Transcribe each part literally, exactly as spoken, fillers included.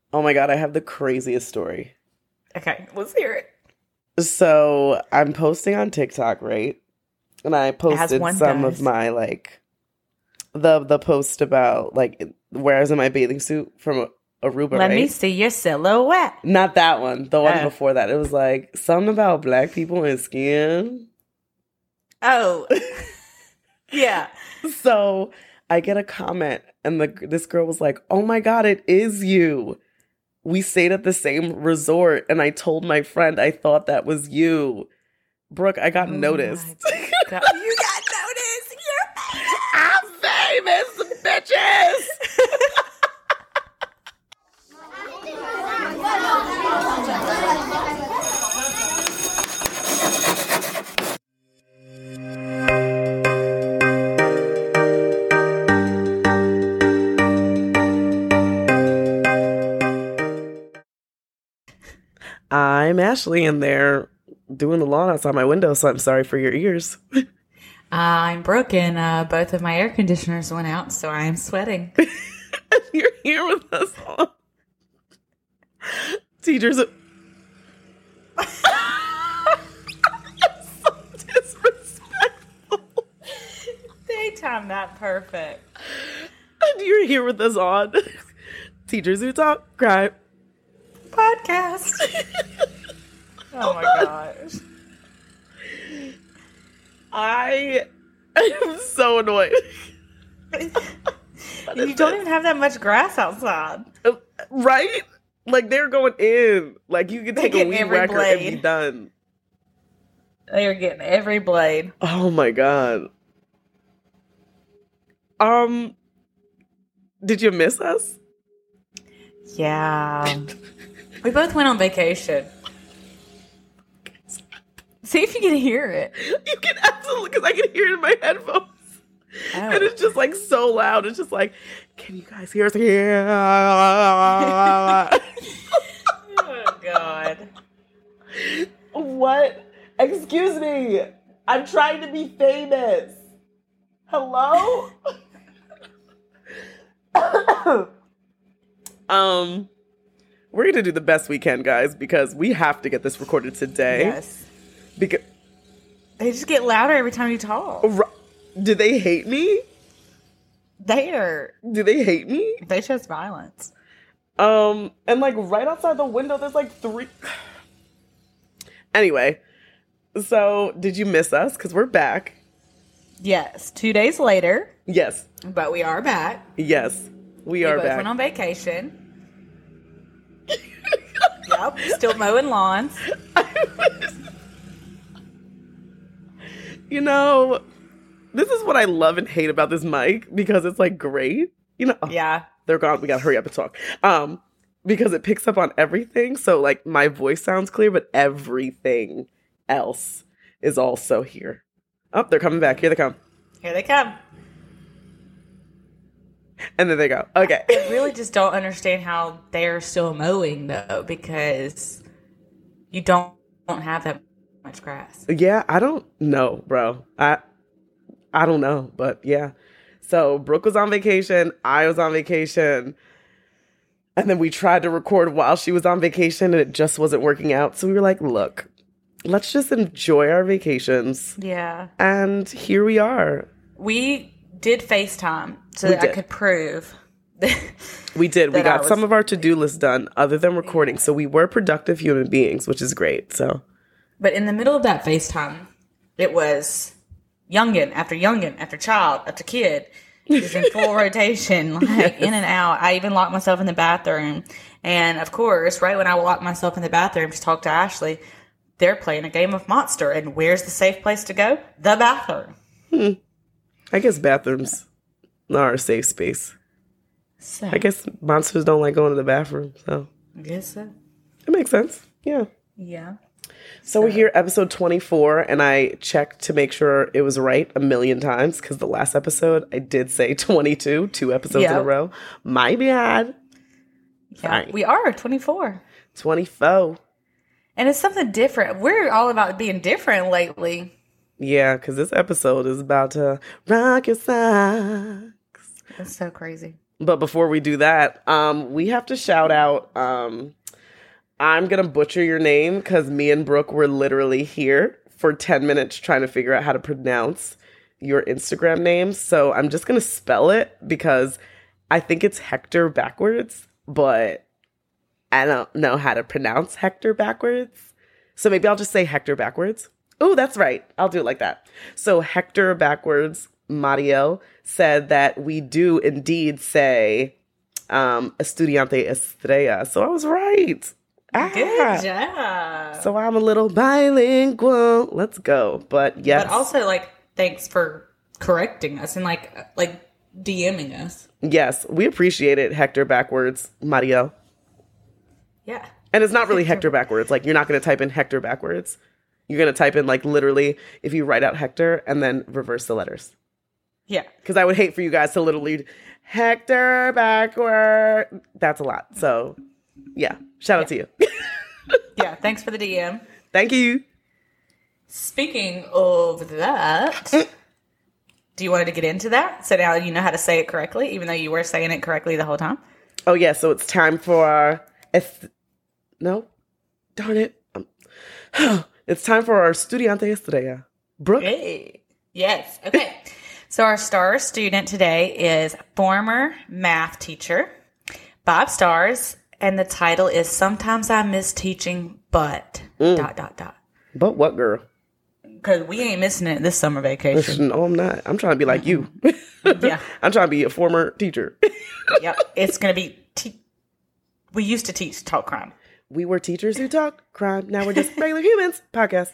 Oh my God, I have the craziest story. Okay, let's hear it. So I'm posting on TikTok, right? And I posted one some does. of my like the the post about like where I was in my bathing suit from Aruba, Let right? me see your silhouette. Not that one. The one Oh. before that. It was like something about black people and skin. Oh, yeah. So I get a comment, and the this girl was like, "Oh my God, it is you. We stayed at the same resort, and I told my friend I thought that was you." Brooke, I got Oh noticed. my God. You got noticed. You're I'm famous, bitches. I'm Ashley, and they're doing the lawn outside my window, so I'm sorry for your ears. I'm broken. Uh, both of my air conditioners went out, so I am sweating. You're here with us all. Teachers. So disrespectful. They timed that perfect. And you're here with us on Teachers Who Talk Crime Podcast. Oh my gosh. I am so annoyed. You don't even have that much grass outside. Right? Like, they're going in. Like, you can take a getting weed every whacker and be blade. done. They are getting every blade. Oh my God. Um, did you miss us? Yeah. We both went on vacation. See if you can hear it. You can absolutely, because I can hear it in my headphones. Oh. And it's just like so loud. It's just like, can you guys hear us? Yeah. Oh, God. What? Excuse me. I'm trying to be famous. Hello? um, we're going to do the best we can, guys, because we have to get this recorded today. Yes. Because They just get louder every time you talk. do they hate me? They are. Do they hate me? They chose violence. Um, and like right outside the window, there's like three. Anyway, so did you miss us? Because we're back. Yes. Two days later, Yes, but we are back. yes, we We are both back. went on vacation. Yep. Still mowing lawns. You know, this is what I love and hate about this mic because it's like great. You know, oh, Yeah. they're gone. We gotta hurry up and talk. Um, because it picks up on everything. So like my voice sounds clear, but everything else is also here. Oh, they're coming back. Here they come. Here they come. And then they go. Okay. I really just don't understand how they're still mowing though, because you don't don't have that much grass. Yeah, I don't know, bro. I I don't know, but yeah. So Brooke was on vacation, I was on vacation, and then we tried to record while she was on vacation and it just wasn't working out. So we were like, look, let's just enjoy our vacations. Yeah. And here we are. We did FaceTime so We that I did. could prove We did. We that I got was- some of our to-do list done other than recording. So we were productive human beings, which is great. So But in the middle of that FaceTime, it was youngin after youngin after child after kid, just in full rotation, like Yes. in and out. I even locked myself in the bathroom. And of course, right when I locked myself in the bathroom to talk to Ashley, they're playing a game of Monster. And where's the safe place to go? The bathroom. I guess bathrooms are a safe space. So, I guess monsters don't like going to the bathroom, so I guess so. it makes sense. Yeah. Yeah. So we're here, episode twenty-four, and I checked to make sure it was right a million times because the last episode I did say twenty-two, two episodes in a Yep. row. My bad. Yeah. Fine. We are twenty-four. twenty-four. And it's something different. We're all about being different lately. Yeah, because this episode is about to rock your socks. It's so crazy. But before we do that, um, we have to shout out. Um, I'm gonna butcher your name because me and Brooke were literally here for ten minutes trying to figure out how to pronounce your Instagram name. So I'm just gonna spell it because I think it's Hector backwards, but I don't know how to pronounce Hector backwards. So maybe I'll just say Hector backwards. Oh, that's right. I'll do it like that. So Hector backwards, Mariel, said that we do indeed say um, Estudiante Estrella. So I was right. Ah. Good job. So I'm a little bilingual. Let's go. But yes. But also, like, thanks for correcting us and, like, like DMing us. Yes, we appreciate it, Hector backwards, Mariel. Yeah. And it's not really Hector backwards. Like, you're not going to type in Hector backwards. You're going to type in, like, literally, if you write out Hector and then reverse the letters. Yeah. Because I would hate for you guys to literally, Hector backward. That's a lot. So, yeah. Shout out yeah. to you. Yeah. Thanks for the D M. Thank you. Speaking of that, do you want to get into that? So now you know how to say it correctly, even though you were saying it correctly the whole time? Oh, yeah. So it's time for our... Eth- no? Darn it. Um, it's time for our Estudiante Estrella. Brooke? Hey. Yes. Okay. So our star student today is former math teacher, Bob Stars, and the title is Sometimes I Miss Teaching, but... Mm. Dot, dot, dot. But what, girl? Because we ain't missing it this summer vacation. No, I'm not. I'm trying to be like you. Yeah. I'm trying to be a former teacher. Yep. It's going to be... Te- we used to teach talk crime. We were teachers who talk crime. Now we're just regular humans. Podcast.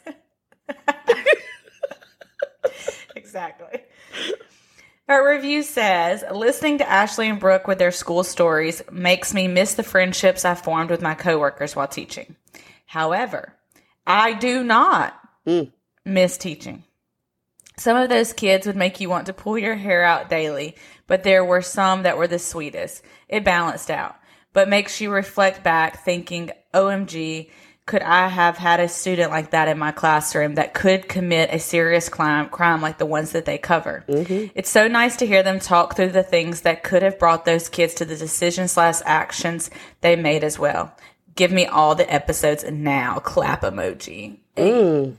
Exactly. Our review says, listening to Ashley and Brooke with their school stories makes me miss the friendships I formed with my coworkers while teaching. However, I do not mm. miss teaching. Some of those kids would make you want to pull your hair out daily, but there were some that were the sweetest. It balanced out, but makes you reflect back thinking, O M G, could I have had a student like that in my classroom that could commit a serious crime, crime like the ones that they cover? Mm-hmm. It's so nice to hear them talk through the things that could have brought those kids to the decisions slash actions they made as well. Give me all the episodes now. Clap emoji. Mm.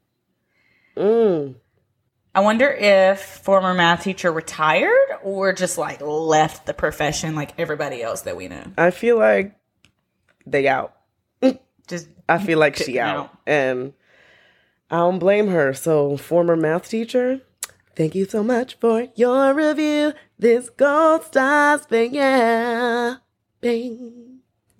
Mm. I wonder if former math teacher retired or just like left the profession like everybody else that we know. I feel like they out. Just I feel like she out. out. And I don't blame her. So, former math teacher, thank you so much for your review. This gold stars, bing, yeah. Bing.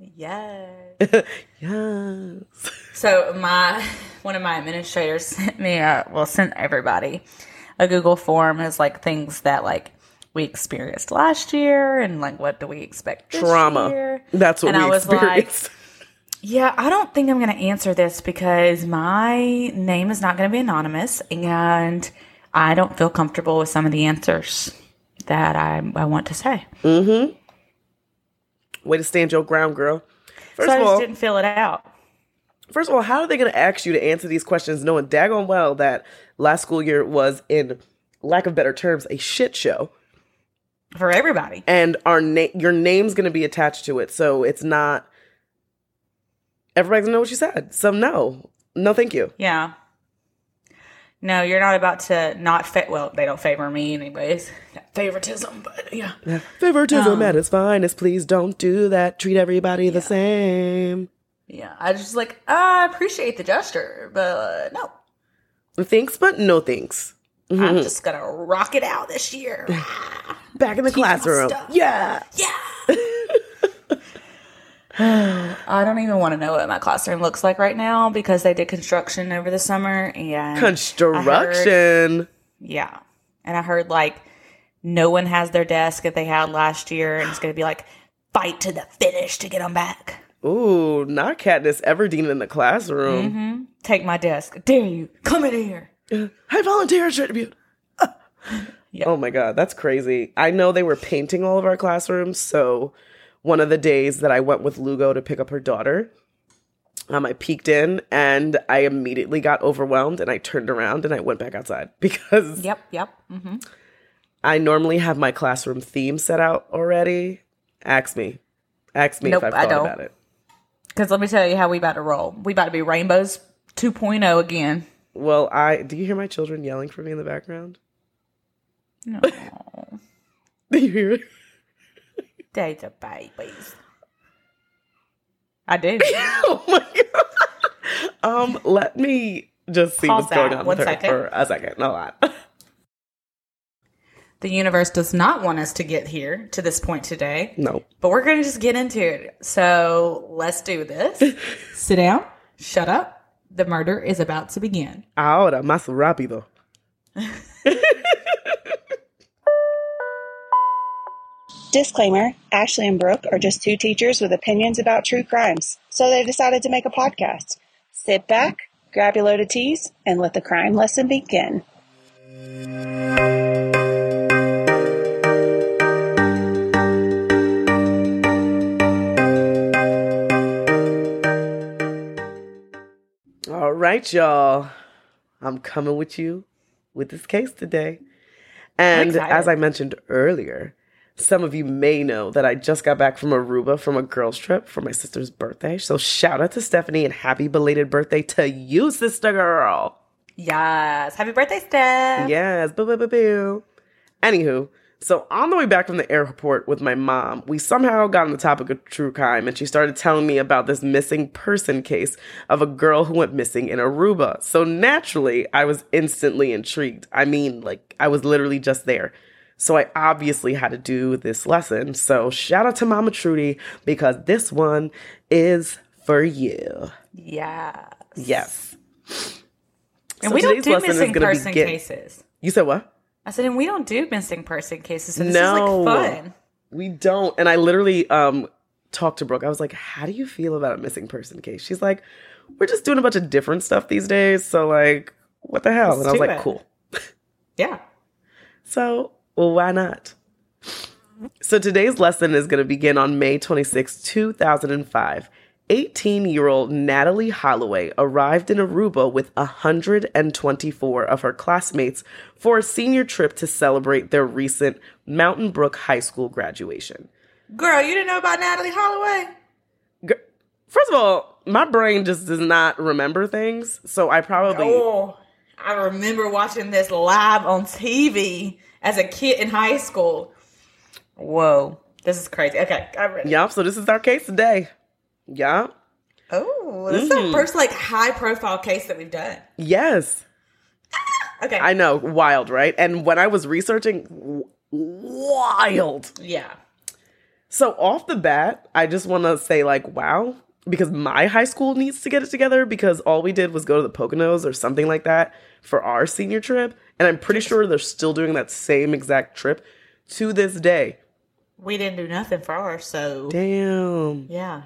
Yes. Yes. So, my one of my administrators sent me, a, well, sent everybody a Google form as like things that like we experienced last year and like what do we expect this Trauma. year. That's what and we I was experienced. Like, yeah, I don't think I'm going to answer this because my name is not going to be anonymous and I don't feel comfortable with some of the answers that I, I want to say. Mm-hmm. Way to stand your ground, girl. First so I of just all, didn't fill it out. First of all, how are they going to ask you to answer these questions knowing daggone well that last school year was, in lack of better terms, a shit show? For everybody. And our na- your name's going to be attached to it. So it's not... Everybody's gonna know what you said. So no. No, thank you. Yeah. No, you're not about to not fa- well, they don't favor me anyways. Favoritism, but yeah. yeah. Favoritism um, at its finest. Please don't do that. Treat everybody yeah. the same. Yeah. I just like, I appreciate the gesture, but no. Thanks, but no thanks. Mm-hmm. I'm just gonna rock it out this year. Back in the Teach classroom. Yeah. Yeah. I don't even want to know what my classroom looks like right now because they did construction over the summer and construction. Heard, yeah, and I heard like no one has their desk that they had last year, and it's going to be like fight to the finish to get them back. Ooh, not Katniss Everdeen in the classroom. Mm-hmm. Take my desk. Dare you? Come in here. I volunteer at tribute. Yep. Oh my god, that's crazy. I know they were painting all of our classrooms, so. One of the days that I went with Lugo to pick up her daughter, um, I peeked in and I immediately got overwhelmed and I turned around and I went back outside because yep, yep. Mm-hmm. I normally have my classroom theme set out already. Ask me. Ask me Nope, if I've I thought don't. about it. Because let me tell you how we about to roll. We about to be Rainbows two point oh again. Well, I do you hear my children yelling for me in the background? No. Do you hear it? They the babies. I do. Oh my god. Um, let me just see Pause what's going that. on One with her second. for a second. No lot. The universe does not want us to get here to this point today. No. But we're going to just get into it. So let's do this. Sit down. Shut up. The murder is about to begin. Ahora, más rápido. Disclaimer, Ashley and Brooke are just two teachers with opinions about true crimes, so they decided to make a podcast. Sit back, grab your load of teas, and let the crime lesson begin. All right, y'all. I'm coming with you with this case today. And excited. as I mentioned earlier, some of you may know that I just got back from Aruba from a girls' trip for my sister's birthday. So shout out to Stephanie and happy belated birthday to you, sister girl. Yes. Happy birthday, Steph. Yes. Boo, boo, boo, boo. Anywho, so on the way back from the airport with my mom, we somehow got on the topic of true crime, and she started telling me about this missing person case of a girl who went missing in Aruba. So naturally, I was instantly intrigued. I mean, like, I was literally just there. So I obviously had to do this lesson. So shout out to Mama Trudy, because this one is for you. Yeah. Yes. And So we don't today's do lesson is missing gonna person begin- cases. You said what? I said, and we don't do missing person cases. So this No. is like fun. We don't. And I literally um talked to Brooke. I was like, how do you feel about a missing person case? She's like, we're just doing a bunch of different stuff these days. So like, what the hell? Let's and I was do like, it. cool. Yeah. So, well, why not? So today's lesson is going to begin on May twenty-sixth, two thousand five. eighteen-year-old Natalie Holloway arrived in Aruba with one hundred twenty-four of her classmates for a senior trip to celebrate their recent Mountain Brook High School graduation. Girl, you didn't know about Natalie Holloway? G- First of all, my brain just does not remember things, so I probably... Oh, I remember watching this live on T V as a kid in high school. Whoa. This is crazy. Okay, I'm ready. Yeah, so this is our case today. Yeah. Oh, this is our first, like, high-profile case that we've done. Yes. Okay. I know. Wild, right? And when I was researching, w- wild. yeah. So off the bat, I just want to say, like, wow, because my high school needs to get it together, because all we did was go to the Poconos or something like that for our senior trip. And I'm pretty sure they're still doing that same exact trip to this day. We didn't do nothing for ours, so... Damn. Yeah.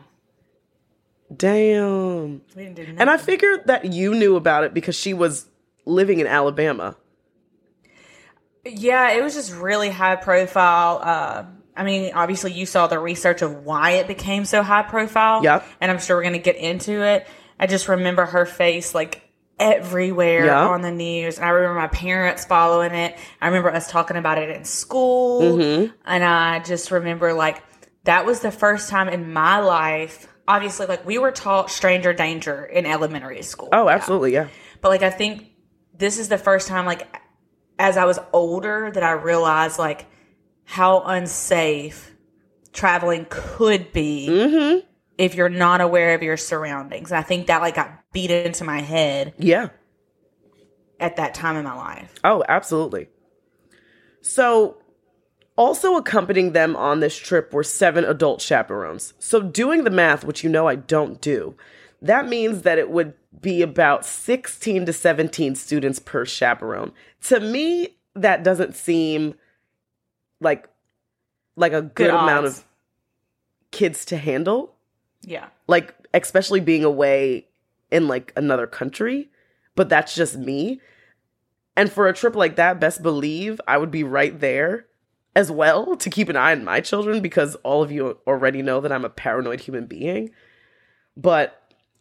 Damn. We didn't do nothing. And I figured that you knew about it because she was living in Alabama. Yeah, it was just really high profile. Uh, I mean, obviously you saw the research of why it became so high profile. Yep. And I'm sure we're going to get into it. I just remember her face like everywhere Yep. on the news. And I remember my parents following it. I remember us talking about it in school. Mm-hmm. And I just remember like that was the first time in my life. Obviously, like we were taught stranger danger in elementary school. Oh, absolutely, yeah. But like I think this is the first time like as I was older that I realized like how unsafe traveling could be Mm-hmm. if you're not aware of your surroundings. And I think that like got beat into my head Yeah. at that time in my life. Oh, absolutely. So, also accompanying them on this trip were seven adult chaperones. So, doing the math, which you know I don't do, that means that it would be about sixteen to seventeen students per chaperone. To me, that doesn't seem like like a good, Good amount odds. of kids to handle. Yeah. Like, especially being away in like another country, but that's just me. And for a trip like that, best believe I would be right there as well to keep an eye on my children, because all of you already know that I'm a paranoid human being. But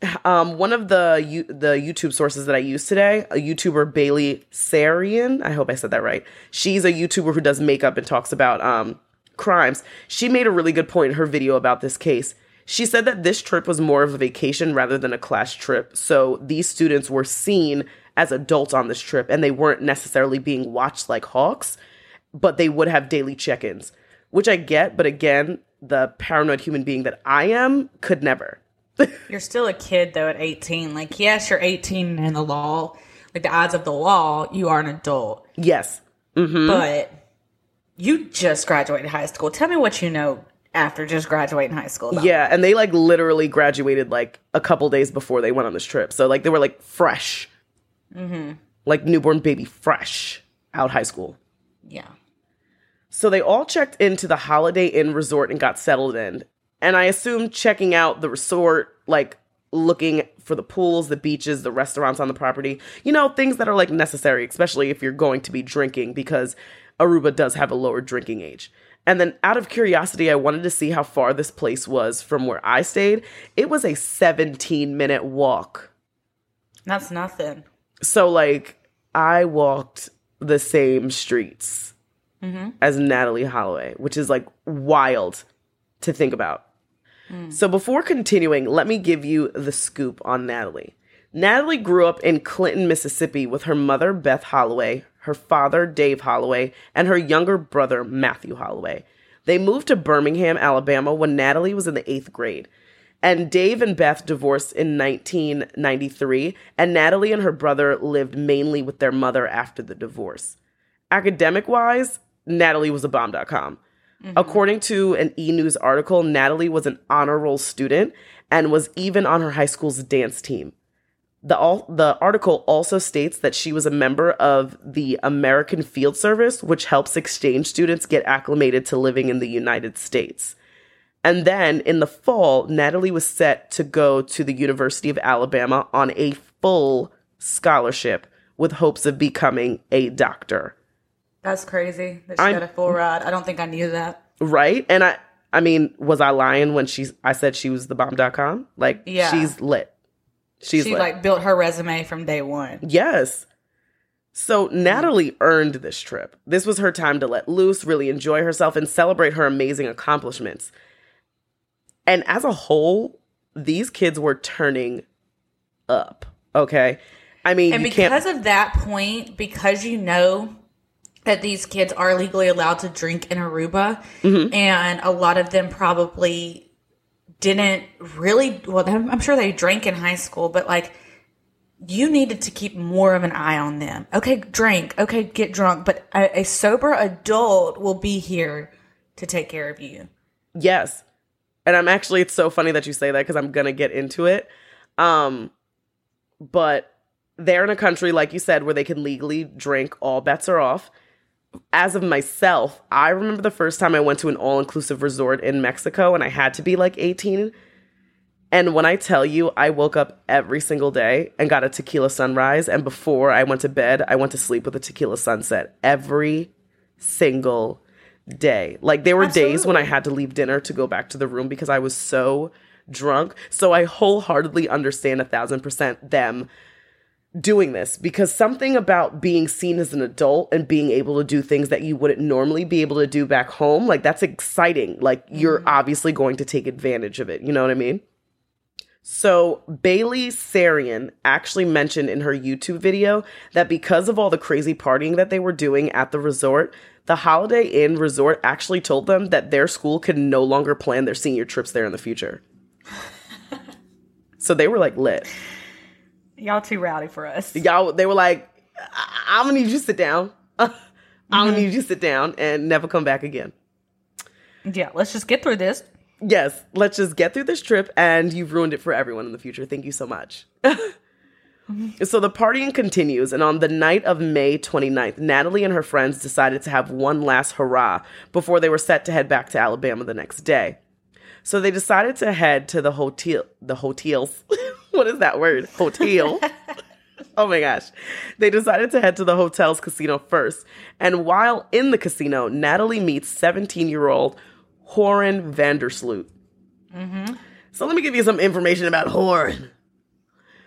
Um, one of the you, the YouTube sources that I used today, a YouTuber, Bailey Sarian, I hope I said that right. She's a YouTuber who does makeup and talks about um, crimes. She made a really good point in her video about this case. She said that this trip was more of a vacation rather than a class trip. So these students were seen as adults on this trip, and they weren't necessarily being watched like hawks, but they would have daily check-ins, which I get. But again, the paranoid human being that I am could never. You're still a kid, though, at eighteen. Like, yes, you're eighteen in the law. Like, the odds of the law, you are an adult. Yes. Mm-hmm. But you just graduated high school. Tell me what you know after just graduating high school. About. Yeah, and they, like, literally graduated, like, a couple days before they went on this trip. So, like, they were, like, fresh. Mm-hmm. Like, newborn baby fresh out high school. Yeah. So they all checked into the Holiday Inn Resort and got settled in. And I assume checking out the resort, like looking for the pools, the beaches, the restaurants on the property, you know, things that are like necessary, especially if you're going to be drinking, because Aruba does have a lower drinking age. And then out of curiosity, I wanted to see how far this place was from where I stayed. It was a seventeen minute walk. That's nothing. So like I walked the same streets mm-hmm. as Natalee Holloway, which is like wild to think about. Mm. So before continuing, let me give you the scoop on Natalee. Natalee grew up in Clinton, Mississippi with her mother, Beth Holloway, her father, Dave Holloway, and her younger brother, Matthew Holloway. They moved to Birmingham, Alabama when Natalee was in the eighth grade. And Dave and Beth divorced in nineteen ninety-three, and Natalee and her brother lived mainly with their mother after the divorce. Academic-wise, Natalee was a bomb dot com. Mm-hmm. According to an E! News article, Natalee was an honor roll student and was even on her high school's dance team. The, all, the article also states that she was a member of the American Field Service, which helps exchange students get acclimated to living in the United States. And then in the fall, Natalee was set to go to the University of Alabama on a full scholarship with hopes of becoming a doctor. That's crazy that she I'm, got a full ride. I don't think I knew that. Right? And I I mean, was I lying when she I said she was the bomb dot com? Like, yeah. she's lit. She's she lit. like built her resume from day one. Yes. So Natalee earned this trip. This was her time to let loose, really enjoy herself, and celebrate her amazing accomplishments. And as a whole, these kids were turning up. Okay? I mean, and you because can't... of that point, because you know that these kids are legally allowed to drink in Aruba, mm-hmm. and a lot of them probably didn't really, well, I'm sure they drank in high school, but like, you needed to keep more of an eye on them. Okay, drink. Okay, get drunk. But a, a sober adult will be here to take care of you. Yes. And I'm actually, it's so funny that you say that because I'm going to get into it. Um, but they're in a country, like you said, where they can legally drink. All bets are off. As of myself, I remember the first time I went to an all-inclusive resort in Mexico, and I had to be like eighteen. And when I tell you, I woke up every single day and got a tequila sunrise. And before I went to bed, I went to sleep with a tequila sunset every single day. Like, there were Absolutely. days when I had to leave dinner to go back to the room because I was so drunk. So I wholeheartedly understand a thousand percent them doing this, because something about being seen as an adult and being able to do things that you wouldn't normally be able to do back home, like, that's exciting. Like, you're mm-hmm. obviously going to take advantage of it. You know what I mean? So Bailey Sarian actually mentioned in her YouTube video that because of all the crazy partying that they were doing at the resort, the Holiday Inn Resort actually told them that their school could no longer plan their senior trips there in the future. So they were like lit. Y'all too rowdy for us. Y'all, they were like, I- I'm gonna need you to sit down. I'm mm-hmm. gonna need you to sit down and never come back again. Yeah, let's just get through this. Yes, let's just get through this trip, and you've ruined it for everyone in the future. Thank you so much. mm-hmm. So the partying continues, and on the night of May twenty-ninth, Natalee and her friends decided to have one last hurrah before they were set to head back to Alabama the next day. So they decided to head to the hotel, the hotels. What is that word? Hotel. Oh my gosh. They decided to head to the hotel's casino first. And while in the casino, Natalee meets seventeen-year-old Horan Vandersloot. Mm-hmm. So let me give you some information about Horan.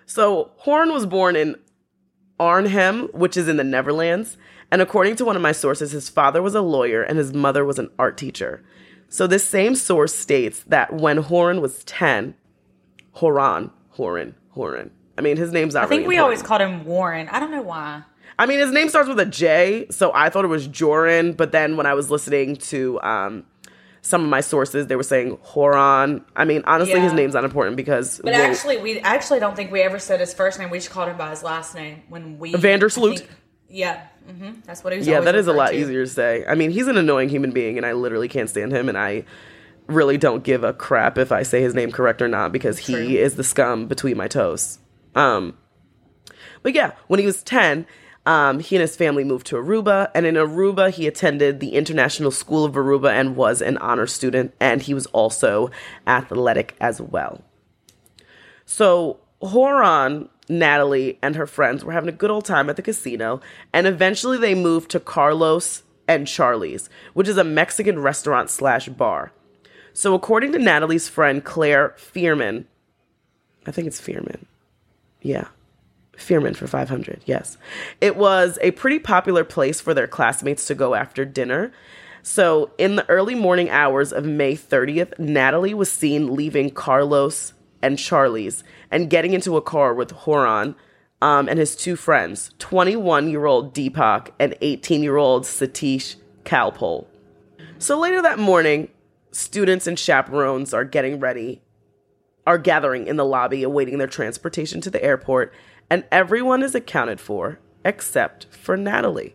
So Horn was born in Arnhem, which is in the Netherlands. And according to one of my sources, his father was a lawyer and his mother was an art teacher. So this same source states that when Horn was ten, Horan, Horan, Horan. I mean, his name's not I think really we important. always called him Warren. I don't know why. I mean, his name starts with a J, so I thought it was Joran. But then when I was listening to um, some of my sources, they were saying Horan. I mean, honestly, Yeah. his name's not important because... But well, actually, we actually don't think we ever said his first name. We just called him by his last name when we... Vandersloot? I think- Yeah. hmm That's what he was Yeah, always that is a referred lot to. easier to say. I mean, he's an annoying human being, and I literally can't stand him, and I really don't give a crap if I say his name correct or not, because True. he is the scum between my toes. Um, but yeah, when he was ten, um, he and his family moved to Aruba, and in Aruba, he attended the International School of Aruba and was an honor student, and he was also athletic as well. So Horan, Natalie, and her friends were having a good old time at the casino, and eventually they moved to Carlos and Charlie's, which is a Mexican restaurant slash bar. So according to Natalie's friend Claire Fearman, I think it's Fearman. Yeah. Fearman for five hundred, yes. It was a pretty popular place for their classmates to go after dinner. So in the early morning hours of May thirtieth, Natalie was seen leaving Carlos and Charlie's and getting into a car with Horan um, and his two friends, twenty-one-year-old Deepak and eighteen-year-old Satish Kalpol. So later that morning, students and chaperones are getting ready, are gathering in the lobby awaiting their transportation to the airport, and everyone is accounted for except for Natalie.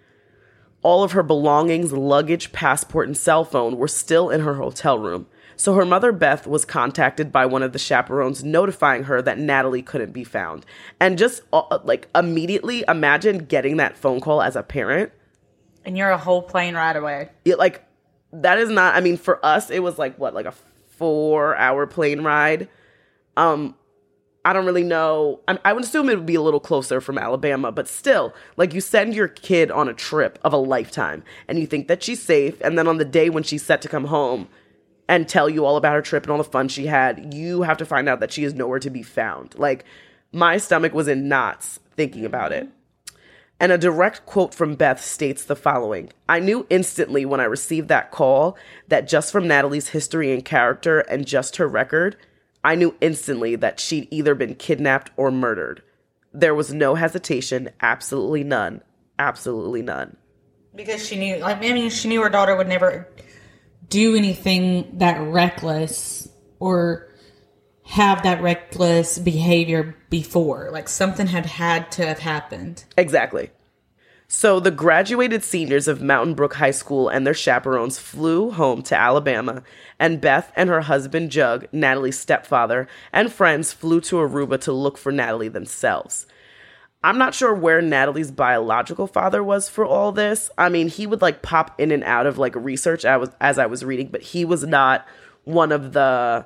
All of her belongings, luggage, passport, and cell phone were still in her hotel room. So her mother, Beth, was contacted by one of the chaperones notifying her that Natalie couldn't be found. And just uh, like immediately imagine getting that phone call as a parent. And you're a whole plane ride away. It, like, that is not, I mean, for us, it was like, what, like a four hour plane ride. Um, I don't really know. I, I would assume it would be a little closer from Alabama, but still, like, you send your kid on a trip of a lifetime and you think that she's safe. And then on the day when she's set to come home and tell you all about her trip and all the fun she had, you have to find out that she is nowhere to be found. Like, my stomach was in knots thinking about it. And a direct quote from Beth states the following: "I knew instantly when I received that call that just from Natalie's history and character and just her record, I knew instantly that she'd either been kidnapped or murdered. There was no hesitation, absolutely none, absolutely none." Because she knew, like, I mean, she knew her daughter would never do anything that reckless or have that reckless behavior before. Like, something had had to have happened. Exactly. So the graduated seniors of Mountain Brook High School and their chaperones flew home to Alabama, and Beth and her husband Jug, Natalie's stepfather, and friends flew to Aruba to look for Natalie themselves. I'm not sure where Natalie's biological father was for all this. I mean, he would like pop in and out of like research I was, as I was reading, but he was not one of the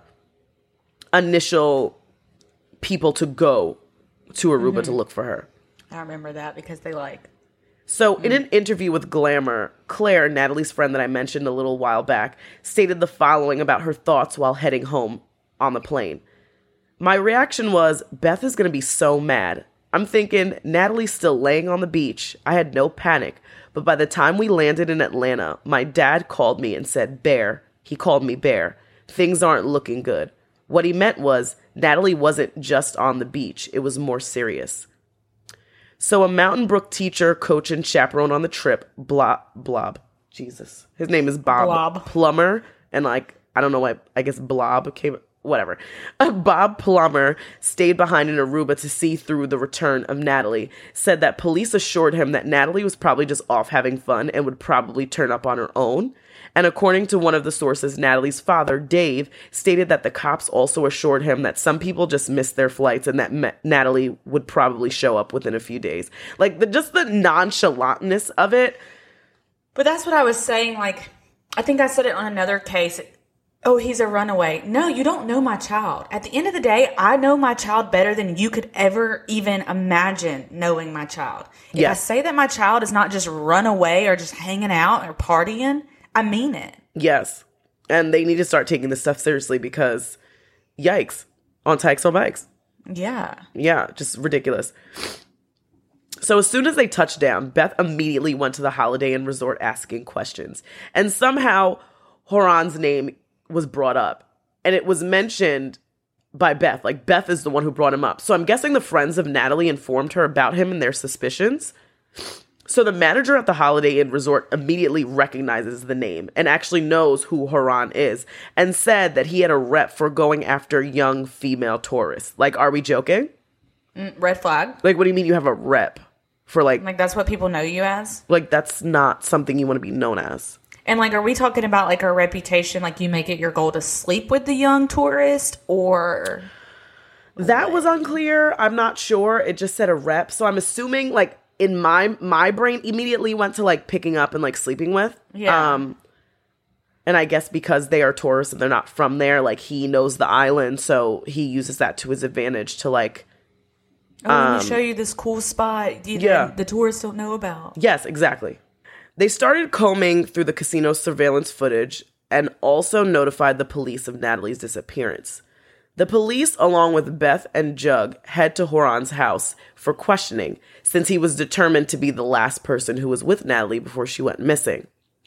initial people to go to Aruba mm-hmm. to look for her. I remember that because they like... So in an interview with Glamour, Claire, Natalie's friend that I mentioned a little while back, stated the following about her thoughts while heading home on the plane. "My reaction was, Beth is going to be so mad. I'm thinking, Natalie's still laying on the beach. I had no panic. But by the time we landed in Atlanta, my dad called me and said, 'Bear.' He called me Bear. Things aren't looking good. What he meant was, Natalie wasn't just on the beach. It was more serious." So a Mountain Brook teacher, coach, and chaperone on the trip, Blob, Blob, Jesus. His name is Bob Blob. Plummer. And like, I don't know why, I guess Blob came, whatever. Uh, Bob Plummer stayed behind in Aruba to see through the return of Natalie, said that police assured him that Natalie was probably just off having fun and would probably turn up on her own. And according to one of the sources, Natalie's father, Dave, stated that the cops also assured him that some people just missed their flights and that Ma- Natalie would probably show up within a few days. Like, the, just the nonchalantness of it. But that's what I was saying. Like, I think I said it on another case. Oh, he's a runaway. No, you don't know my child. At the end of the day, I know my child better than you could ever even imagine knowing my child. If Yes. I say that my child is not just run away or just hanging out or partying, I mean it. Yes. And they need to start taking this stuff seriously because, yikes, on Tykes on Bikes. Yeah. Yeah, just ridiculous. So as soon as they touched down, Beth immediately went to the Holiday Inn Resort asking questions. And somehow Horan's name was brought up. And it was mentioned by Beth. Like, Beth is the one who brought him up. So I'm guessing the friends of Natalie informed her about him and their suspicions. So the manager at the Holiday Inn Resort immediately recognizes the name and actually knows who Horan is and said that he had a rep for going after young female tourists. Like, are we joking? Mm, red flag. Like, what do you mean you have a rep for, like... Like, that's what people know you as? Like, that's not something you want to be known as. And, like, are we talking about, like, a reputation, like, you make it your goal to sleep with the young tourist, or... That was unclear. I'm not sure. It just said a rep. So I'm assuming, like, in my my brain immediately went to, like, picking up and, like, sleeping with. Yeah. Um, and I guess because they are tourists and they're not from there, like, he knows the island, so he uses that to his advantage to, like... Oh, let me show you this cool spot you, yeah. the tourists don't know about. Yes, exactly. They started combing through the casino surveillance footage and also notified the police of Natalie's disappearance. The police, along with Beth and Jug, head to Horan's house for questioning, since he was determined to be the last person who was with Natalie before she went missing.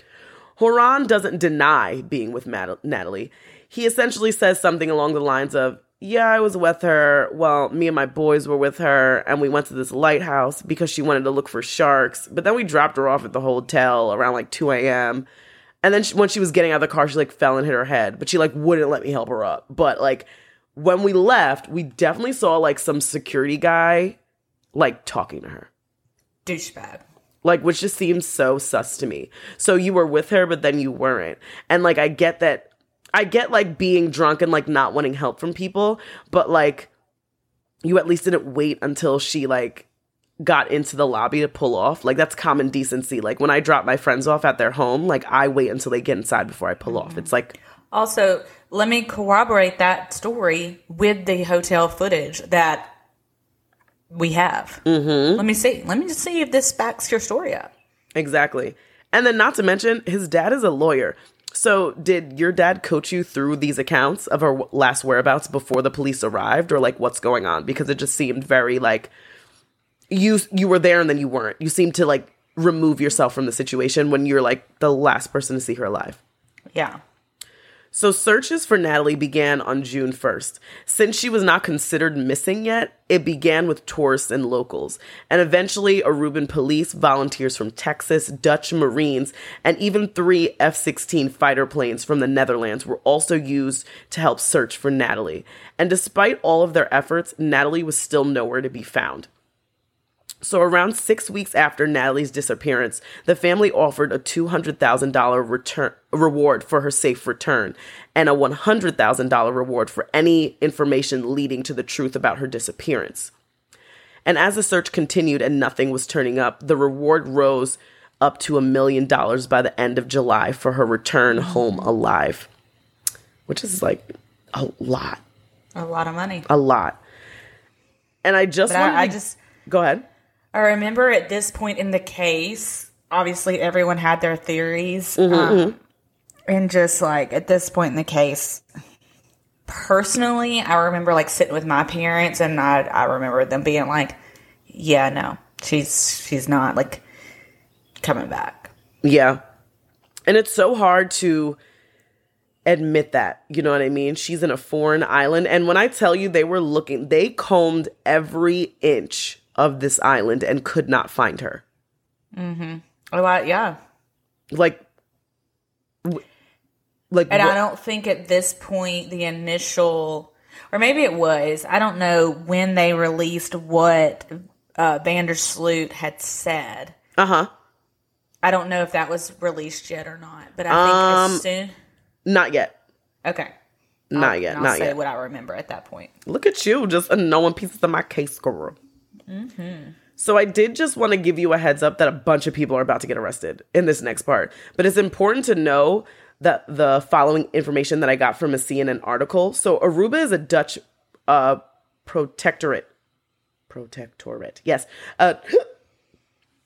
Horan doesn't deny being with Mat- Natalie. He essentially says something along the lines of, yeah, I was with her. Well, me and my boys were with her, and we went to this lighthouse because she wanted to look for sharks. But then we dropped her off at the hotel around like two a.m. And then she, when she was getting out of the car, she like fell and hit her head. But she like wouldn't let me help her up. But like when we left, we definitely saw like some security guy like talking to her. Douchebag. Like, which just seems so sus to me. So you were with her, but then you weren't. And like, I get that. I get, like, being drunk and, like, not wanting help from people, but, like, you at least didn't wait until she, like, got into the lobby to pull off. Like, that's common decency. Like, when I drop my friends off at their home, like, I wait until they get inside before I pull off. It's like... Also, let me corroborate that story with the hotel footage that we have. Mm-hmm. Let me see. Let me just see if this backs your story up. Exactly. And then not to mention, his dad is a lawyer. So did your dad coach you through these accounts of her last whereabouts before the police arrived, or like what's going on? Because it just seemed very like you you were there and then you weren't. You seemed to like remove yourself from the situation when you're like the last person to see her alive. Yeah. So searches for Natalie began on June first. Since she was not considered missing yet, it began with tourists and locals. And eventually, Aruban police, volunteers from Texas, Dutch Marines, and even three F sixteen fighter planes from the Netherlands were also used to help search for Natalie. And despite all of their efforts, Natalie was still nowhere to be found. So around six weeks after Natalie's disappearance, the family offered a two hundred thousand dollars return reward for her safe return and a one hundred thousand dollars reward for any information leading to the truth about her disappearance. And as the search continued and nothing was turning up, the reward rose up to a million dollars by the end of July for her return home alive, which is like a lot. A lot of money. A lot. And I just but wanted I, I to, just go ahead. I remember at this point in the case, obviously everyone had their theories. Mm-hmm, um, mm-hmm. And just like at this point in the case, personally, I remember like sitting with my parents and I, I remember them being like, yeah, no, she's, she's not like coming back. Yeah. And it's so hard to admit that, you know what I mean? She's in a foreign island. And when I tell you they were looking, they combed every inch of this island and could not find her. Mm-hmm. A lot, yeah. Like, w- like, and wh- I don't think at this point the initial, or maybe it was, I don't know when they released what uh, Vandersloot had said. Uh-huh. I don't know if that was released yet or not, but I Um, think as soon. Not yet. Okay. Not I'll, yet. I'll Not say yet. what I remember at that point. Look at you, just knowing pieces of my case, girl. Mm-hmm. So I did just want to give you a heads up that a bunch of people are about to get arrested in this next part. But it's important to know that the following information that I got from a C N N article. So Aruba is a Dutch uh, protectorate. Protectorate. Yes. Uh,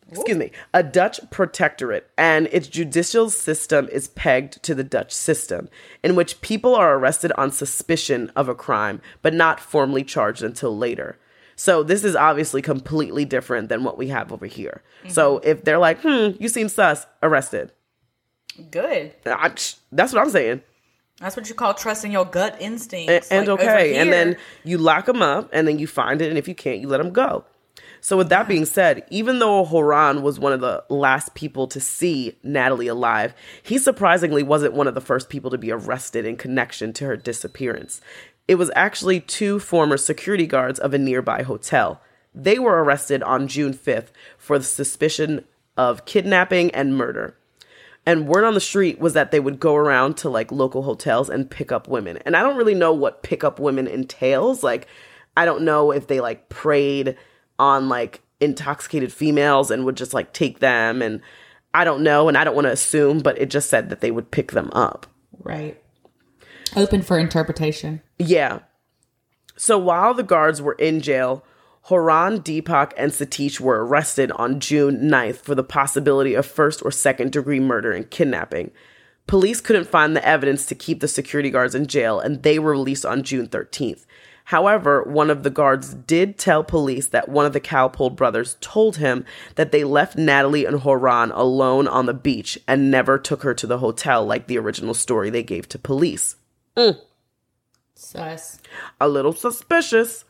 excuse me, a Dutch protectorate, and its judicial system is pegged to the Dutch system, in which people are arrested on suspicion of a crime, but not formally charged until later. So this is obviously completely different than what we have over here. Mm-hmm. So if they're like, hmm, you seem sus, arrested. Good. I, that's what I'm saying. That's what you call trusting your gut instincts. And, and like okay, here, and then you lock them up, and then you find it, and if you can't, you let them go. So with that being said, even though Horan was one of the last people to see Natalie alive, he surprisingly wasn't one of the first people to be arrested in connection to her disappearance. It was actually two former security guards of a nearby hotel. They were arrested on June fifth for the suspicion of kidnapping and murder. And word on the street was that they would go around to like local hotels and pick up women. And I don't really know what pick up women entails. Like, I don't know if they like preyed on like intoxicated females and would just like take them. And I don't know. And I don't want to assume, but it just said that they would pick them up. Right. Open for interpretation. Yeah. So while the guards were in jail, Horan, Deepak, and Satish were arrested on June ninth for the possibility of first or second degree murder and kidnapping. Police couldn't find the evidence to keep the security guards in jail, and they were released on June thirteenth. However, one of the guards did tell police that one of the Cowpold brothers told him that they left Natalie and Horan alone on the beach and never took her to the hotel like the original story they gave to police. Mm. Sus. A little suspicious.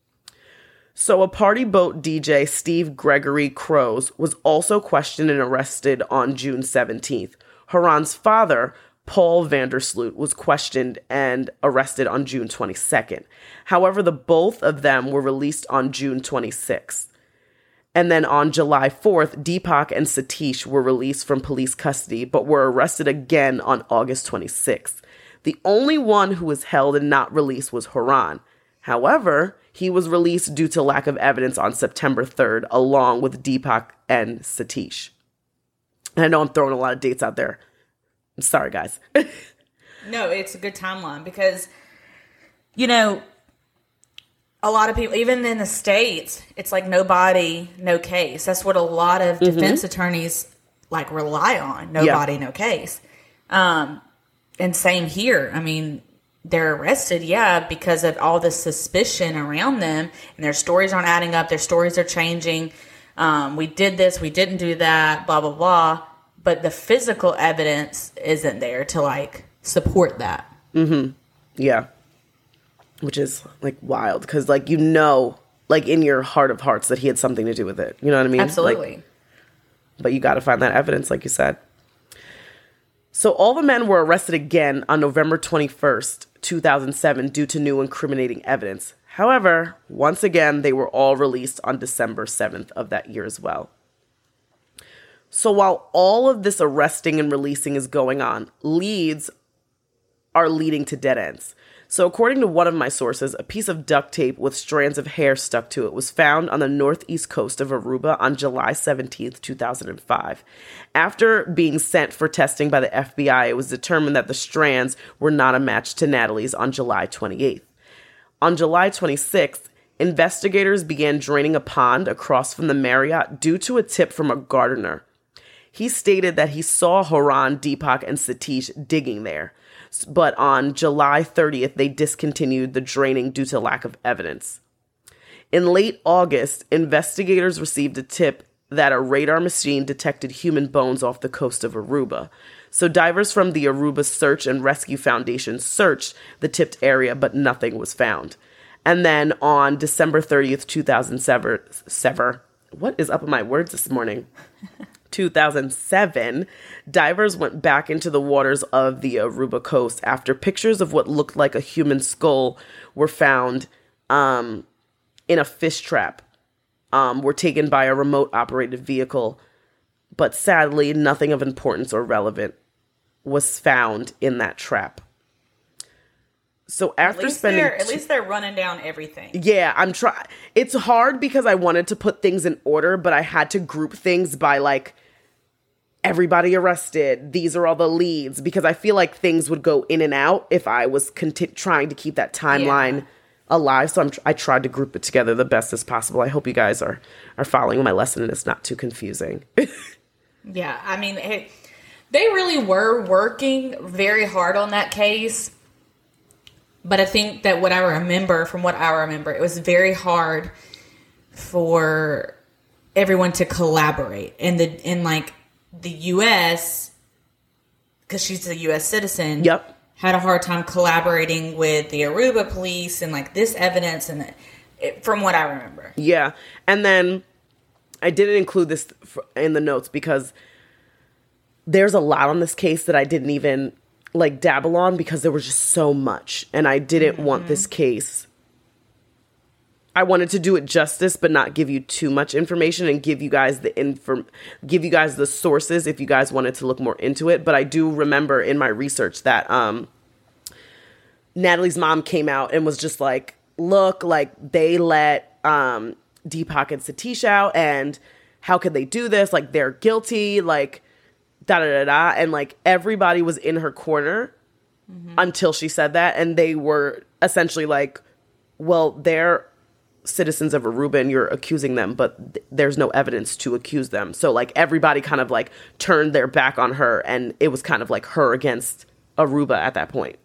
So a party boat D J, Steve Gregory Crows, was also questioned and arrested on June seventeenth. Horan's father, Paul Vandersloot, was questioned and arrested on June twenty-second. However, the both of them were released on June twenty-sixth. And then on July fourth, Deepak and Satish were released from police custody, but were arrested again on August twenty-sixth. The only one who was held and not released was Horan. However, he was released due to lack of evidence on September third, along with Deepak and Satish. And I know I'm throwing a lot of dates out there. I'm sorry, guys. No, it's a good timeline because, you know, a lot of people, even in the States, it's like no body, no case. That's what a lot of defense mm-hmm. attorneys like rely on. No yeah. body, no case. Um, and same here. I mean, they're arrested, yeah, because of all the suspicion around them, and their stories aren't adding up. Their stories are changing. Um, we did this, we didn't do that, blah, blah, blah. But the physical evidence isn't there to, like, support that. Mm-hmm. Yeah. Which is, like, wild. Because, like, you know, like, in your heart of hearts that he had something to do with it. You know what I mean? Absolutely. Like, but you got to find that evidence, like you said. So all the men were arrested again on November twenty-first, two thousand seven, due to new incriminating evidence. However, once again, they were all released on December seventh of that year as well. So while all of this arresting and releasing is going on, leads are leading to dead ends. So according to one of my sources, a piece of duct tape with strands of hair stuck to it was found on the northeast coast of Aruba on July seventeenth, two thousand five. After being sent for testing by the F B I, it was determined that the strands were not a match to Natalie's on July twenty-eighth. On July twenty-sixth, investigators began draining a pond across from the Marriott due to a tip from a gardener. He stated that he saw Horan, Deepak, and Satish digging there. But on July thirtieth, they discontinued the draining due to lack of evidence. In late August, investigators received a tip that a radar machine detected human bones off the coast of Aruba. So divers from the Aruba Search and Rescue Foundation searched the tipped area, but nothing was found. And then on December thirtieth, two thousand seven, sever, what is up with my words this morning? two thousand seven, divers went back into the waters of the Aruba coast after pictures of what looked like a human skull were found um, in a fish trap, um, were taken by a remote-operated vehicle. But sadly, nothing of importance or relevant was found in that trap. So after at least spending... They're, at least they're running down everything. Yeah, I'm trying. It's hard because I wanted to put things in order, but I had to group things by, like, everybody arrested. These are all the leads, because I feel like things would go in and out if I was conti- trying to keep that timeline yeah. alive. So I'm, I tried to group it together the best as possible. I hope you guys are, are following my lesson and it's not too confusing. Yeah, I mean, it, they really were working very hard on that case. But I think that what I remember, from what I remember, it was very hard for everyone to collaborate. In the in like the U S, because she's a U S citizen, yep, had a hard time collaborating with the Aruba police and like this evidence, and it, it, from what I remember. Yeah, and then I didn't include this in the notes because there's a lot on this case that I didn't even like dabble on because there was just so much, and I didn't mm-hmm. want this case. I wanted to do it justice, but not give you too much information and give you guys the inform, give you guys the sources if you guys wanted to look more into it. But I do remember in my research that um, Natalie's mom came out and was just like, "Look, like they let um, Deepak and Satish out, and how could they do this? Like they're guilty, like." Da, da, da, da. And like everybody was in her corner mm-hmm. until she said that. And they were essentially like, well, they're citizens of Aruba and you're accusing them, but th- there's no evidence to accuse them. So like everybody kind of like turned their back on her, and it was kind of like her against Aruba at that point.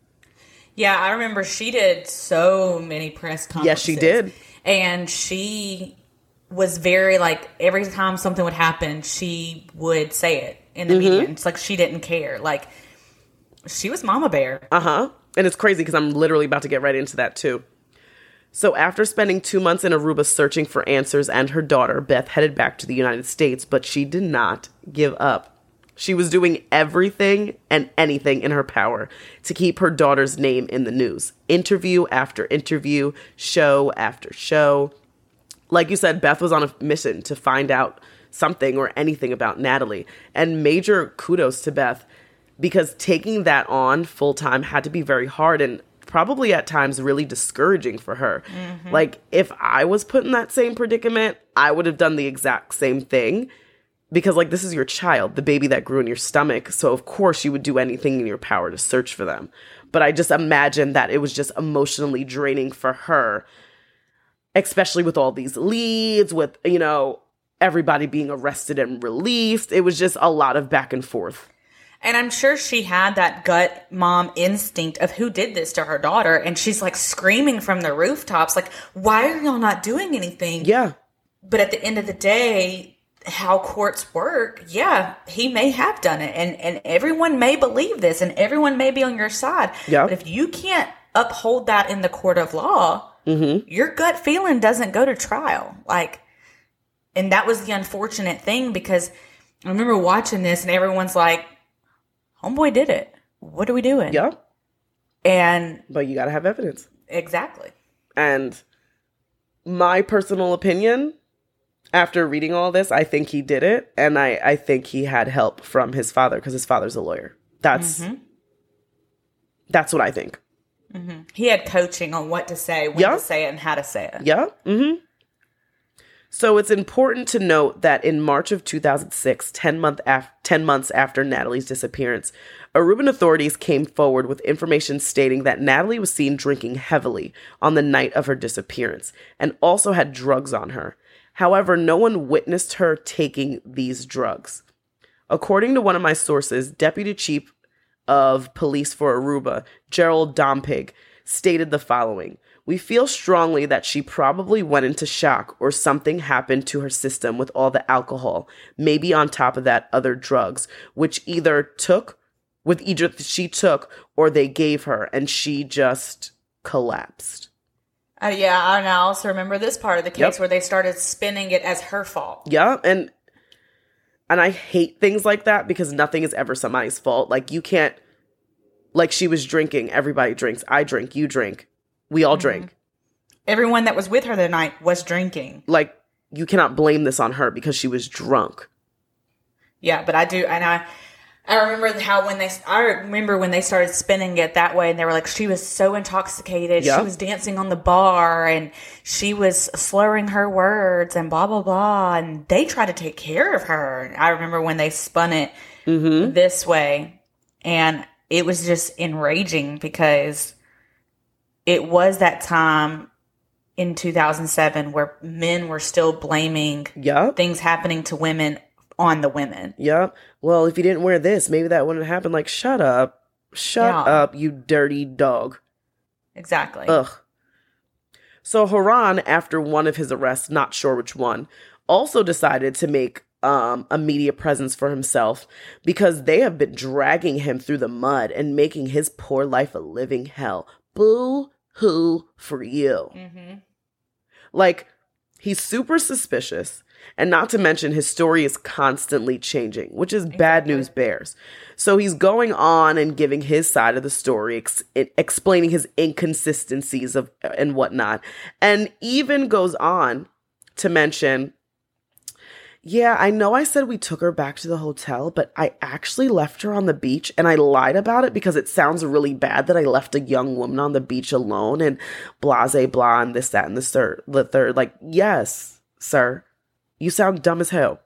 Yeah, I remember she did so many press conferences. Yes, she did. And she was very like, every time something would happen, she would say it in the mm-hmm. media. It's like she didn't care. Like, she was Mama Bear. Uh-huh. And it's crazy because I'm literally about to get right into that too. So after spending two months in Aruba searching for answers, and her daughter, Beth, headed back to the United States, but she did not give up. She was doing everything and anything in her power to keep her daughter's name in the news. Interview after interview, show after show. Like you said, Beth was on a mission to find out something or anything about Natalie. And major kudos to Beth, because taking that on full time had to be very hard and probably at times really discouraging for her. Mm-hmm. Like if I was put in that same predicament, I would have done the exact same thing, because like this is your child, the baby that grew in your stomach. So of course you would do anything in your power to search for them. But I just imagine that it was just emotionally draining for her, especially with all these leads, with, you know, everybody being arrested and released. It was just a lot of back and forth. And I'm sure she had that gut mom instinct of who did this to her daughter. And she's like screaming from the rooftops, like, why are y'all not doing anything? Yeah. But at the end of the day, how courts work, yeah, he may have done it. And, and everyone may believe this and everyone may be on your side. Yeah. But if you can't uphold that in the court of law, mm-hmm. your gut feeling doesn't go to trial. Like, and that was the unfortunate thing, because I remember watching this and everyone's like, homeboy did it. What are we doing? Yeah. And but you got to have evidence. Exactly. And my personal opinion, after reading all this, I think he did it. And I, I think he had help from his father, because his father's a lawyer. That's, mm-hmm. that's what I think. Mm-hmm. He had coaching on what to say, when yeah. to say it, and how to say it. Yeah. Mm-hmm. So it's important to note that in March of two thousand six, ten, month af- ten months after Natalie's disappearance, Aruban authorities came forward with information stating that Natalie was seen drinking heavily on the night of her disappearance and also had drugs on her. However, no one witnessed her taking these drugs. According to one of my sources, Deputy Chief of Police for Aruba, Gerald Dompig, stated the following: "We feel strongly that she probably went into shock or something happened to her system with all the alcohol, maybe on top of that other drugs, which either took, with either she took or they gave her, and she just collapsed." Oh, uh, yeah, and I also remember this part of the case yep. where they started spinning it as her fault. Yeah, and and I hate things like that, because nothing is ever somebody's fault. Like, you can't, like, she was drinking, everybody drinks, I drink, you drink. We all mm-hmm. drink. Everyone that was with her that night was drinking. Like, you cannot blame this on her because she was drunk. Yeah, but I do, and I, I remember how when they, I remember when they started spinning it that way, and they were like, she was so intoxicated, yeah. she was dancing on the bar, and she was slurring her words, and blah, blah, blah, and they tried to take care of her. I remember when they spun it mm-hmm. this way, and it was just enraging, because it was that time in two thousand seven where men were still blaming Yep. things happening to women on the women. Yep. Well, if you didn't wear this, maybe that wouldn't happen. Like, shut up. Shut Yeah. up, you dirty dog. Exactly. Ugh. So Haran, after one of his arrests, not sure which one, also decided to make um, a media presence for himself because they have been dragging him through the mud and making his poor life a living hell. Boo-hoo for you. Mm-hmm. Like, he's super suspicious. And not to mention, his story is constantly changing, which is bad Exactly. news bears. So he's going on and giving his side of the story, ex- explaining his inconsistencies of and whatnot, and even goes on to mention, yeah, I know I said we took her back to the hotel, but I actually left her on the beach, and I lied about it because it sounds really bad that I left a young woman on the beach alone and blase blah and this, that, and the third. The third. Like, yes, sir. You sound dumb as hell.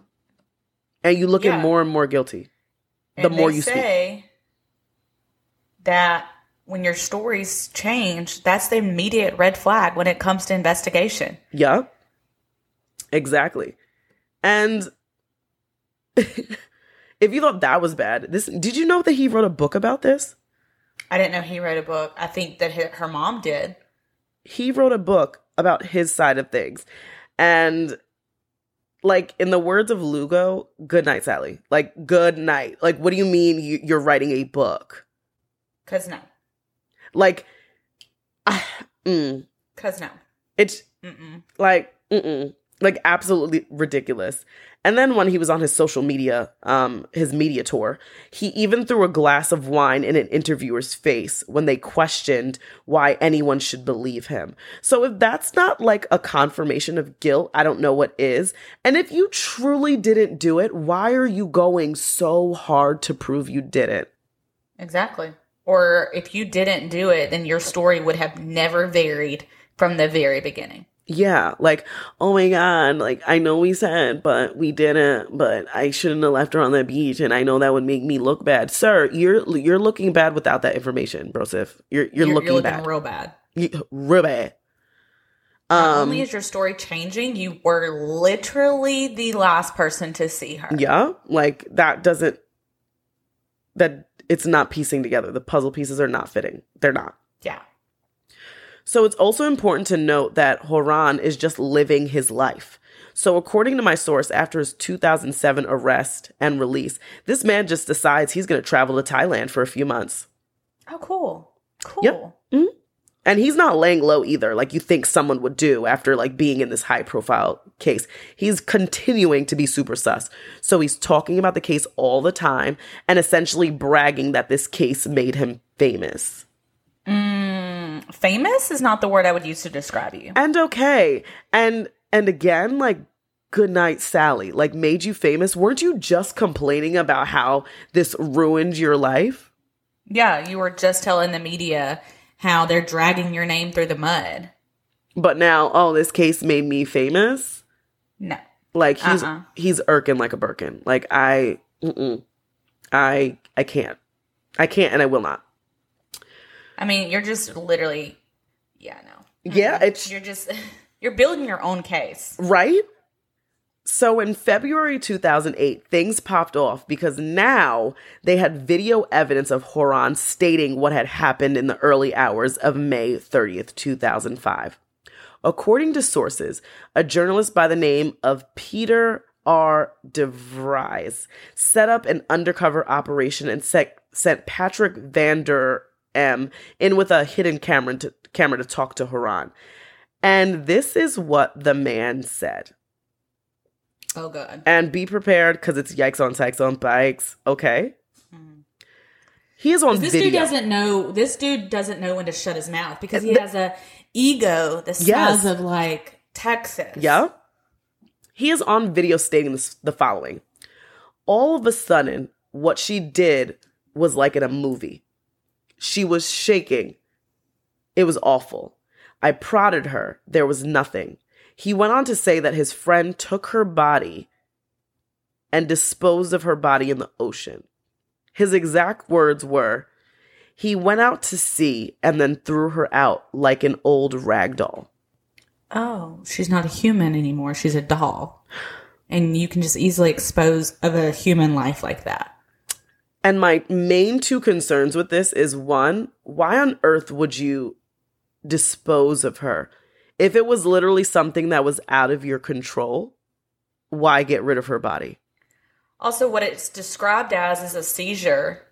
And you looking Yeah. more and more guilty. The And more they you speak. say that when your stories change, that's the immediate red flag when it comes to investigation. Yeah. Exactly. And if you thought that was bad, this did you know that he wrote a book about this? I didn't know he wrote a book. I think that her her mom did. He wrote a book about his side of things. And like, in the words of Lugo, good night, Sally. Like, good night. Like, what do you mean you, you're writing a book? Cause no. Like, ah, mm, Cause no. it's Mm-mm. like, mm-mm, like absolutely ridiculous. And then when he was on his social media, um, his media tour, he even threw a glass of wine in an interviewer's face when they questioned why anyone should believe him. So if that's not like a confirmation of guilt, I don't know what is. And if you truly didn't do it, why are you going so hard to prove you didn't? Exactly. Or if you didn't do it, then your story would have never varied from the very beginning. Yeah, like, oh my God, like, I know we said, but we didn't, but I shouldn't have left her on the beach, and I know that would make me look bad. Sir, you're you're looking bad without that information, Brosif. You're, you're, You're, looking, you're looking bad. real bad. You, real bad. Not Um, only is your story changing, you were literally the last person to see her. yeah, like, that doesn't, that, it's not piecing together. The puzzle pieces are not fitting. They're not. Yeah. So it's also important to note that Haran is just living his life. So according to my source, after his two thousand seven arrest and release, this man just decides he's going to travel to Thailand for a few months. Oh, cool. Cool. Yep. Mhm. And he's not laying low either, like you think someone would do after like being in this high profile case. He's continuing to be super sus. So he's talking about the case all the time and essentially bragging that this case made him famous. Mm, famous is not the word I would use to describe you. And okay. And and again, like, good night, Sally. Like, made you famous. Weren't you just complaining about how this ruined your life? Yeah, you were just telling the media how they're dragging your name through the mud. But now, oh, this case made me famous. No. Like, he's Uh-uh. he's irking like a Birkin. Like, I, mm-mm. I, I can't. I can't and I will not. I mean, you're just literally, yeah, no. Yeah, it's... You're just, you're building your own case. Right? So in February two thousand eight, things popped off because now they had video evidence of Haran stating what had happened in the early hours of May thirtieth, two thousand five. According to sources, a journalist by the name of Peter R. DeVries set up an undercover operation and set, sent Patrick Vander M in with a hidden camera to, camera to talk to Haran. And this is what the man said. Oh, good. And be prepared because it's yikes on psychs on bikes. Okay. Mm-hmm. He is on This video. dude doesn't know. This dude doesn't know when to shut his mouth because he Uh, the- has a ego the size Yes. of like Texas. Yeah. He is on video stating this, the following. All of a sudden, what she did was like in a movie. She was shaking. It was awful. I prodded her. There was nothing. He went on to say that his friend took her body and disposed of her body in the ocean. His exact words were, He went out to sea and then threw her out like an old rag doll. Oh, she's not a human anymore. She's a doll. And you can just easily expose of a human life like that. And my main two concerns with this is, one, why on earth would you dispose of her? If it was literally something that was out of your control, why get rid of her body? Also, what it's described as is a seizure.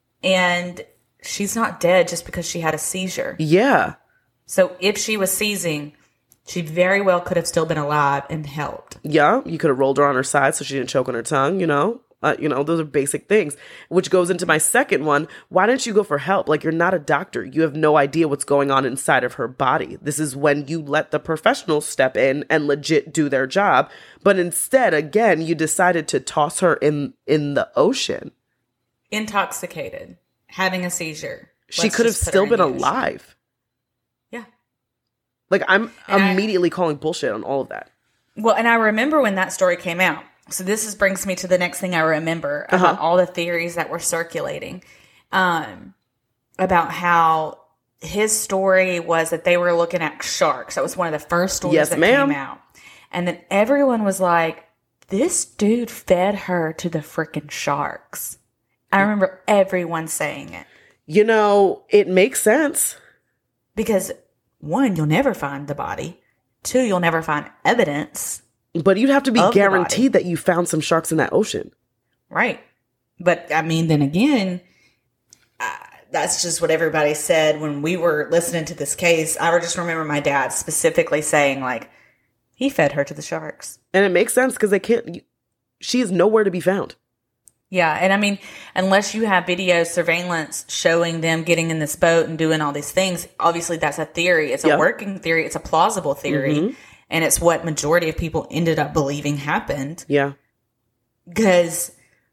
And she's not dead just because she had a seizure. Yeah. So if she was seizing, she very well could have still been alive and helped. Yeah, you could have rolled her on her side so she didn't choke on her tongue, you know? Uh, you know, those are basic things, which goes into my second one. Why didn't you go for help? Like, you're not a doctor. You have no idea what's going on inside of her body. This is when you let the professionals step in and legit do their job. But instead, again, you decided to toss her in, in the ocean. Intoxicated, having a seizure. She Let's could have just put her still in been the ocean. alive. Yeah. Like, I'm And I- immediately calling bullshit on all of that. Well, and I remember when that story came out. So this is, brings me to the next thing I remember about Uh-huh. all the theories that were circulating, um, about how his story was that they were looking at sharks. That was one of the first stories Yes, that ma'am. came out. And then everyone was like, this dude fed her to the freaking sharks. I remember everyone saying it. You know, it makes sense. Because, one, you'll never find the body. Two, you'll never find evidence. But you'd have to be Of the guaranteed that you found some sharks in that ocean. Right. But, I mean, then again, uh, that's just what everybody said when we were listening to this case. I just remember my dad specifically saying, like, he fed her to the sharks. And it makes sense because they can't, she is nowhere to be found. Yeah. And, I mean, unless you have video surveillance showing them getting in this boat and doing all these things, obviously that's a theory. It's a Yeah. working theory. It's a plausible theory. Mm-hmm. And it's what majority of people ended up believing happened. Yeah. Because,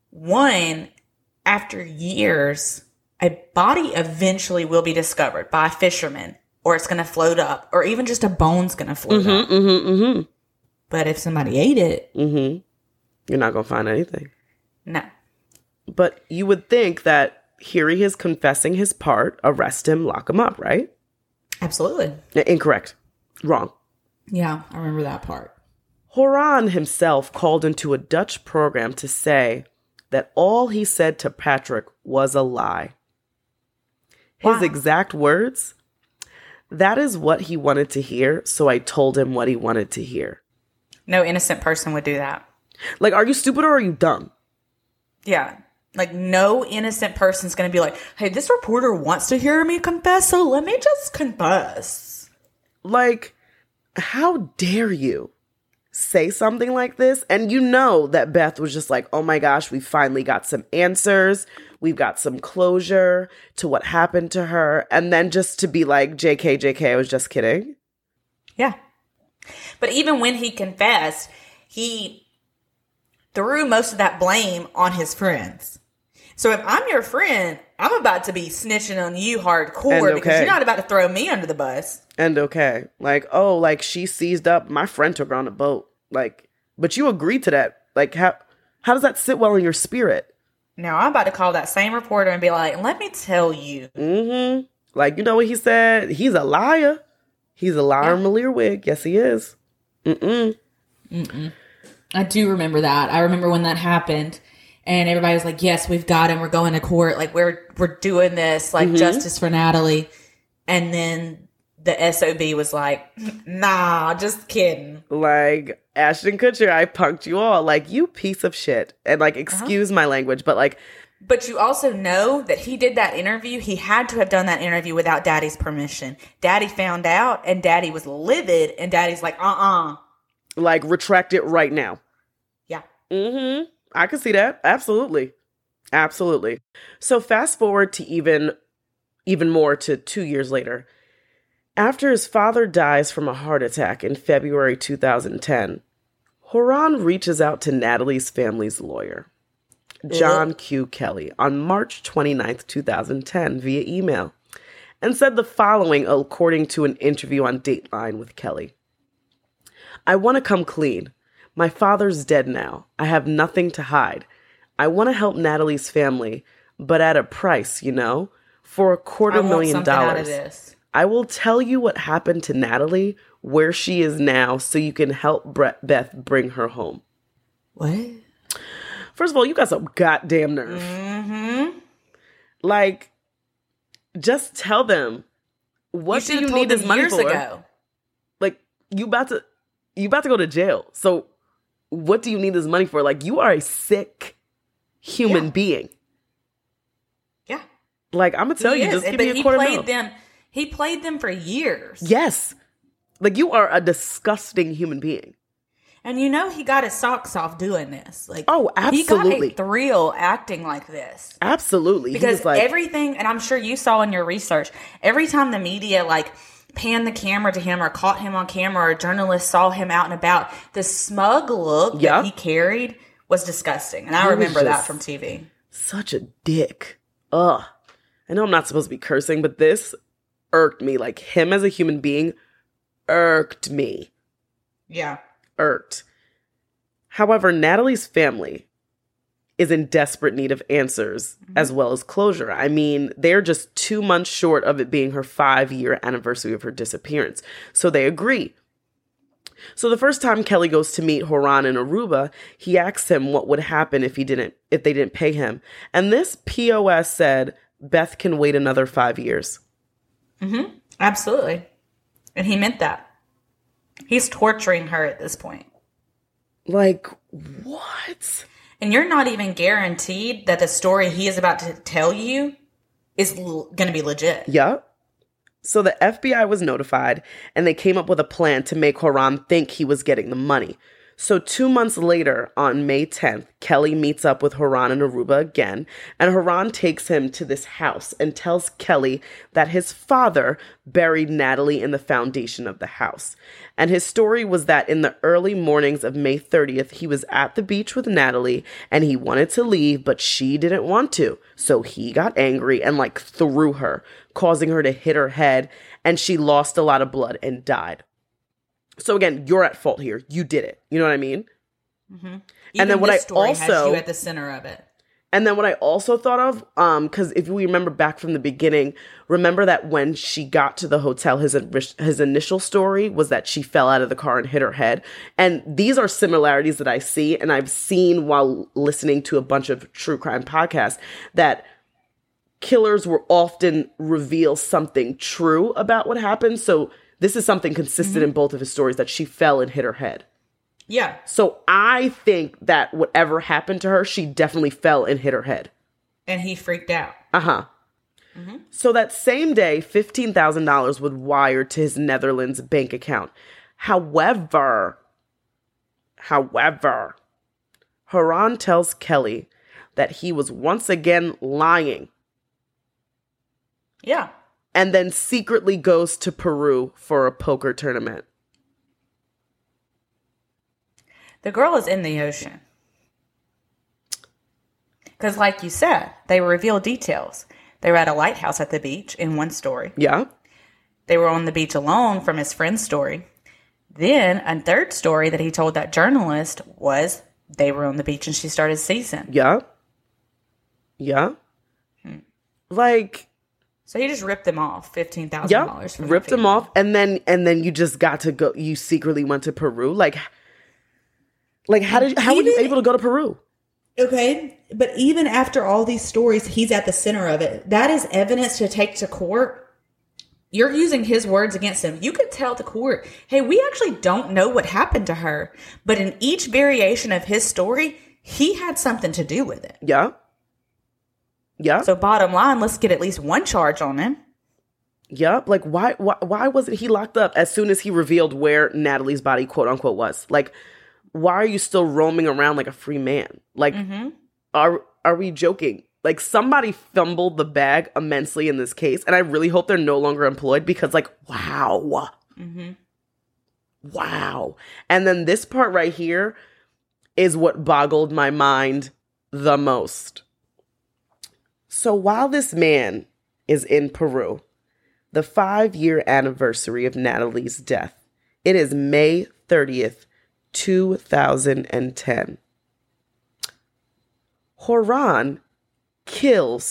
one, after years, a body eventually will be discovered by a fisherman, or it's going to float up, or even just a bone's going to float up. Mm-hmm, mm-hmm, mm-hmm. But if somebody ate it, Mm-hmm. You're not going to find anything. no. But you would think that hearing his confessing his part, arrest him, lock him up, right? Absolutely. N- Incorrect. Wrong. Yeah, I remember that part. Horan himself called into a Dutch program to say that all he said to Patrick was a lie. His Wow. exact words, that is what he wanted to hear, so I told him what he wanted to hear. No innocent person would do that. Like, are you stupid or are you dumb? Yeah. Like, no innocent person's going to be like, hey, this reporter wants to hear me confess, so let me just confess. Like, how dare you say something like this? And you know that Beth was just like, oh my gosh, we finally got some answers. We've got some closure to what happened to her. And then just to be like, J K, J K, I was just kidding. Yeah. But even when he confessed, he threw most of that blame on his friends. So if I'm your friend, I'm about to be snitching on you hardcore And okay. because you're not about to throw me under the bus. And okay, like, oh, like she seized up, my friend took her on a boat. Like, but you agreed to that. Like, how, how does that sit well in your spirit? Now I'm about to call that same reporter and be like, let me tell you. Mm-hmm. Like, you know what he said? He's a liar. He's a liar, Yeah. Malia Wig. Yes, he is. Mm-mm. Mm-mm. I do remember that. I remember when that happened. And everybody was like, yes, we've got him. We're going to court. Like, we're we're doing this. Like, Mhm. justice for Natalie. And then the S O B was like, nah, just kidding. Like, Ashton Kutcher, I punked you all. Like, you piece of shit. And, like, excuse my language, but, like, But you also know that he did that interview. He had to have done that interview without Daddy's permission. Daddy found out, and Daddy was livid. And Daddy's like, uh-uh. like, retract it right now. Yeah. Mm-hmm. I can see that. Absolutely. Absolutely. So fast forward to even, even more to two years later. After his father dies from a heart attack in February two thousand ten, Horan reaches out to Natalie's family's lawyer, John Q. Kelly, on March twenty-ninth, two thousand ten via email, and said the following according to an interview on Dateline with Kelly. I want to come clean. My father's dead now. I have nothing to hide. I want to help Natalie's family, but at a price, you know? for a quarter I want million something out of dollars. this. I will tell you what happened to Natalie, where she is now, so you can help Bre- Beth bring her home. What? First of all, you got some goddamn nerve. Mm-hmm. Like, just tell them, what do you need this money years for? Ago. Like, you about to, you about to go to jail. So, what do you need this money for? Like, you are a sick human Yeah. being. Yeah. Like, I'm gonna tell He you, is. just give But me a he quarter played mil. them. He played them for years. Yes. Like, you are a disgusting human being. And you know he got his socks off doing this. Like, Oh, absolutely. He got a thrill acting like this. Absolutely. He Because was like, everything, and I'm sure you saw in your research, every time the media like panned the camera to him or caught him on camera or journalists saw him out and about, the smug look Yeah. that he carried was disgusting. And I He was remember that just- from T V. such a dick. Ugh. I know I'm not supposed to be cursing, but this irked me. Like, him as a human being irked me. Yeah. Irked. However, Natalie's family is in desperate need of answers Mm-hmm. as well as closure. I mean, they're just two months short of it being her five-year anniversary of her disappearance. So they agree. So the first time Kelly goes to meet Horan in Aruba, he asks him what would happen if he didn't if they didn't pay him. And this P O S said Beth can wait another five years. Mm-hmm. Absolutely. And he meant that. He's torturing her at this point. Like, what? And you're not even guaranteed that the story he is about to tell you is l- going to be legit. Yup. So the F B I was notified, and they came up with a plan to make Horan think he was getting the money. So two months later, on May tenth, Kelly meets up with Horan in Aruba again, and Horan takes him to this house and tells Kelly that his father buried Natalie in the foundation of the house. And his story was that in the early mornings of May thirtieth, he was at the beach with Natalie, and he wanted to leave, but she didn't want to. So he got angry and, like, threw her, causing her to hit her head, and she lost a lot of blood and died. So again, you're at fault here. You did it. You know what I mean? Mm-hmm. And then what this I story also- has you at the center of it. And then what I also thought of, um, because if we remember back from the beginning, remember that when she got to the hotel, his his initial story was that she fell out of the car and hit her head. And these are similarities that I see, and I've seen while listening to a bunch of true crime podcasts, that killers will often reveal something true about what happened. So this is something consistent Mm-hmm. in both of his stories, that she fell and hit her head. Yeah. So I think that whatever happened to her, she definitely fell and hit her head. And he freaked out. Uh-huh. Mm-hmm. So that same day, fifteen thousand dollars was wired to his Netherlands bank account. However, however, Horan tells Kelly that he was once again lying, Yeah. and then secretly goes to Peru for a poker tournament. The girl is in the ocean. Because, like you said, they reveal details. They were at a lighthouse at the beach in one story. Yeah? They were on the beach alone from his friend's story. Then, a third story that he told that journalist was they were on the beach and she started seizing. Yeah? Yeah? Like... So he just ripped them off, fifteen thousand Yeah, dollars. from ripped that them family. off, and then and then you just got to go. You secretly went to Peru. Like, like how did how were you Even- able to go to Peru? Okay, but even after all these stories, he's at the center of it. That is evidence to take to court. You're using his words against him. You could tell the court, hey, we actually don't know what happened to her. But in each variation of his story, he had something to do with it. Yeah, yeah, So bottom line, let's get at least one charge on him. yeah. Like, why why why wasn't he locked up as soon as he revealed where Natalie's body, quote unquote, was? Like, why are you still roaming around like a free man? Like, Mm-hmm. are are we joking? Like, somebody fumbled the bag immensely in this case, and I really hope they're no longer employed, because, like, wow. Mm-hmm. Wow. And then this part right here is what boggled my mind the most. So while this man is in Peru, the five-year anniversary of Natalie's death, it is May thirtieth, two thousand ten. Horan kills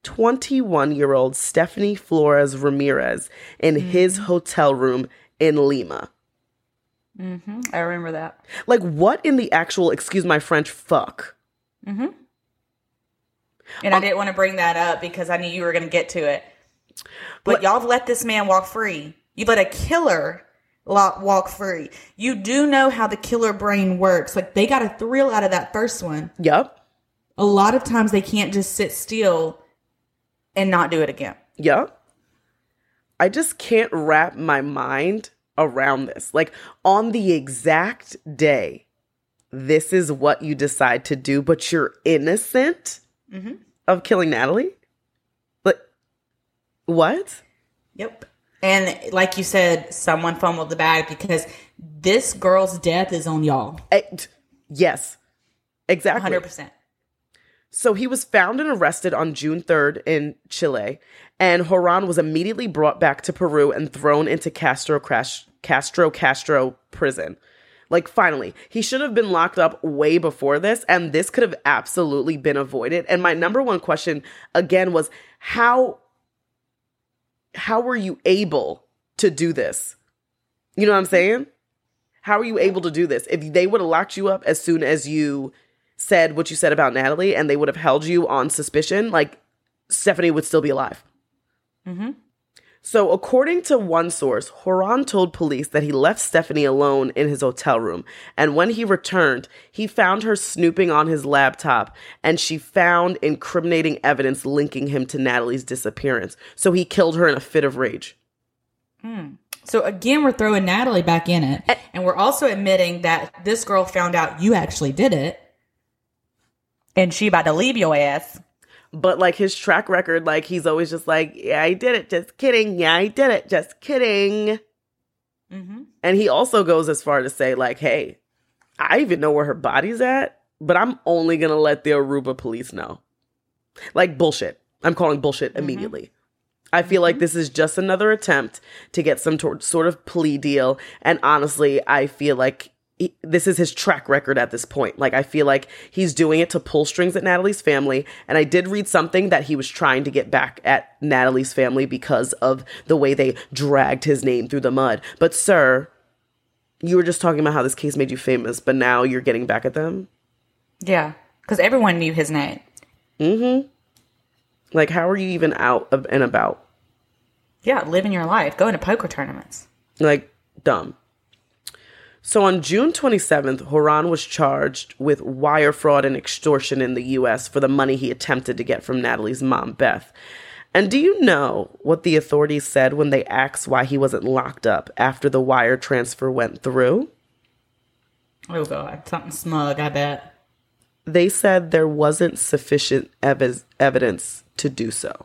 twenty-one-year-old Stephanie Flores Ramirez in mm-hmm. his hotel room in Lima. Mm-hmm. I remember that. Like, what in the actual, excuse my French, fuck? Mm-hmm. And um, I didn't want to bring that up because I knew you were going to get to it. But let, y'all have let this man walk free. You let a killer walk free. You do know how the killer brain works. Like, they got a thrill out of that first one. Yep. A lot of times they can't just sit still and not do it again. Yep. I just can't wrap my mind around this. Like, on the exact day, this is what you decide to do, but you're innocent mm-hmm. of killing Natalie? But what? Yep. And like you said, someone fumbled the bag because this girl's death is on y'all. It, yes, exactly. one hundred percent. So he was found and arrested on June third in Chile, and Joran was immediately brought back to Peru and thrown into Castro Castro Castro prison. Like, finally, he should have been locked up way before this, and this could have absolutely been avoided. And my number one question, again, was how, how were you able to do this? You know what I'm saying? How are you able to do this? If they would have locked you up as soon as you said what you said about Natalie and they would have held you on suspicion, like, Stephanie would still be alive. Mm-hmm. So according to one source, Joran told police that he left Stephanie alone in his hotel room. And when he returned, he found her snooping on his laptop and she found incriminating evidence linking him to Natalie's disappearance. So he killed her in a fit of rage. Hmm. So again, we're throwing Natalie back in it. And, and we're also admitting that this girl found out you actually did it. And she about to leave your ass. But, like, his track record, like, he's always just like, yeah, I did it. Just kidding. Yeah, I did it. Just kidding. Mm-hmm. And he also goes as far to say, like, hey, I even know where her body's at, but I'm only going to let the Aruba police know. Like, bullshit. I'm calling bullshit mm-hmm. immediately. I feel mm-hmm. like this is just another attempt to get some tor- sort of plea deal. And honestly, I feel like He, this is his track record at this point. Like, I feel like he's doing it to pull strings at Natalie's family. And I did read something that he was trying to get back at Natalie's family because of the way they dragged his name through the mud. But, sir, you were just talking about how this case made you famous, but now you're getting back at them? Yeah, because everyone knew his name. Mm-hmm. Like, how are you even out of and about? Yeah, living your life, going to poker tournaments. Like, dumb. So on June twenty-seventh, Joran was charged with wire fraud and extortion in the U S for the money he attempted to get from Natalie's mom, Beth. And do you know what the authorities said when they asked why he wasn't locked up after the wire transfer went through? Oh, God. Something smug, I bet. They said there wasn't sufficient ev- evidence to do so.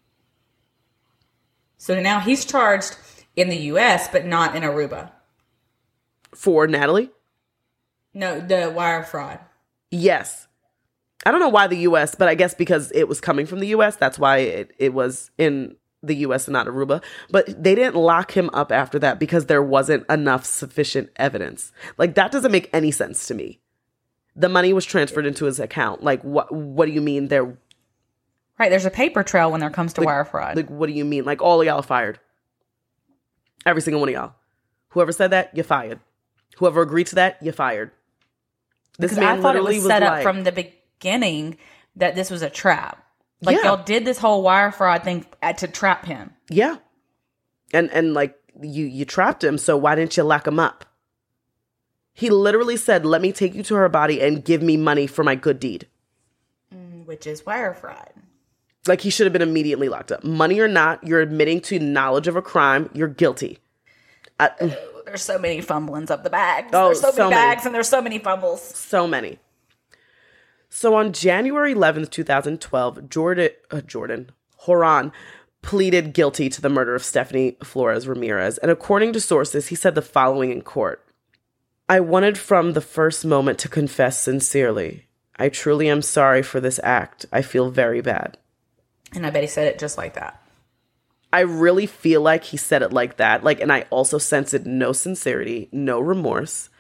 So now he's charged in the U S, but not in Aruba. For Natalie? No, the wire fraud. Yes. I don't know why the U S, but I guess because it was coming from the U S, that's why it, it was in the U S and not Aruba. But they didn't lock him up after that because there wasn't enough sufficient evidence. Like, that doesn't make any sense to me. The money was transferred into his account. Like, what What do you mean there? Right, there's a paper trail when there comes to like, wire fraud. Like, what do you mean? Like, all of y'all are fired. Every single one of y'all. Whoever said that, you're fired. Whoever agreed to that, you're fired. This because man I thought it was, was set like, up from the beginning that this was a trap. Like, yeah. y'all did this whole wire fraud thing to trap him. Yeah. And, and like, you, you trapped him, so why didn't you lock him up? He literally said, let me take you to her body and give me money for my good deed. Mm, which is wire fraud. Like, he should have been immediately locked up. Money or not, you're admitting to knowledge of a crime. You're guilty. I, uh, there's so many fumblings of the bags. Oh, there's so, so many many bags and there's so many fumbles. So many. So on January eleventh, twenty twelve, Jordan, uh, Jordan, Joran pleaded guilty to the murder of Stephanie Flores Ramirez. And according to sources, he said the following in court. I wanted from the first moment to confess sincerely. I truly am sorry for this act. I feel very bad. And I bet he said it just like that. I really feel like he said it like that. Like, and I also sensed no sincerity, no remorse. Mm-mm.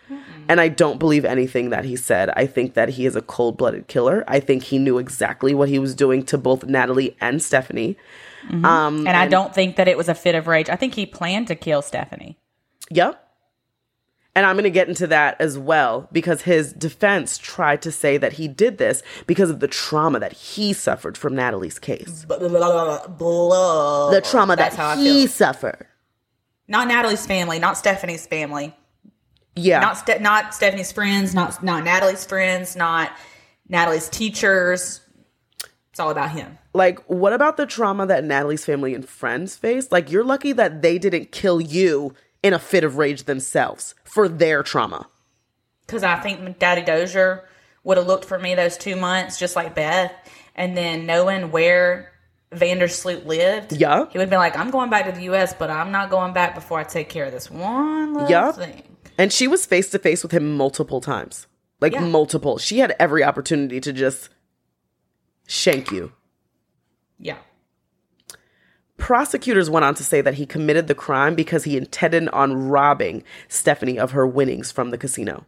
And I don't believe anything that he said. I think that he is a cold-blooded killer. I think he knew exactly what he was doing to both Natalie and Stephanie. Mm-hmm. Um, and, and I don't think that it was a fit of rage. I think he planned to kill Stephanie. Yep. And I'm going to get into that as well, because his defense tried to say that he did this because of the trauma that he suffered from Natalie's case. Blah, blah, blah, blah. The trauma That's that how he suffered. Not Natalie's family, not Stephanie's family. Yeah. Not Ste- not Stephanie's friends, not not Natalie's friends, not Natalie's teachers. It's all about him. Like, what about the trauma that Natalie's family and friends faced? Like, you're lucky that they didn't kill you in a fit of rage themselves for their trauma. Because I think Daddy Dozier would have looked for me those two months, just like Beth. And then knowing where Vandersloot lived, yeah, he would have been like, I'm going back to the U S, but I'm not going back before I take care of this one little yeah. thing. And she was face to face with him multiple times. Like, yeah. multiple. She had every opportunity to just shank you. Yeah. Prosecutors went on to say that he committed the crime because he intended on robbing Stephanie of her winnings from the casino.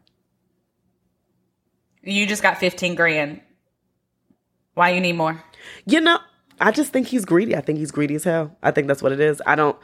You just got fifteen grand. Why you need more? You know, I just think he's greedy. I think he's greedy as hell. I think that's what it is. I don't,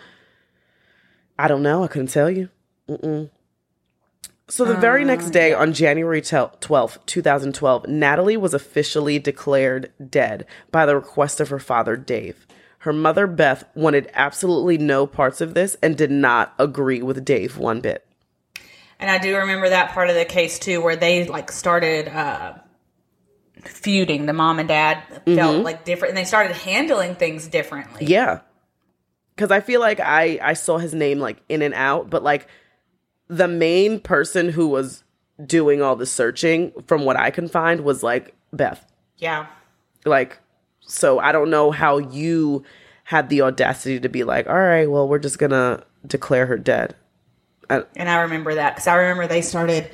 I don't know. I couldn't tell you. Mm-mm. So the very Um, next day, yeah. on January twelfth, twenty twelve, Natalie was officially declared dead by the request of her father, Dave. Her mother, Beth, wanted absolutely no parts of this and did not agree with Dave one bit. And I do remember that part of the case, too, where they, like, started uh, feuding. The mom and dad felt, Mm-hmm. like, different. And they started handling things differently. Yeah. Because I feel like I, I saw his name, like, in and out. But, like, the main person who was doing all the searching, from what I can find, was, like, Beth. Yeah. Like, so I don't know how you had the audacity to be like, all right, well, we're just going to declare her dead. I, And I remember that because I remember they started,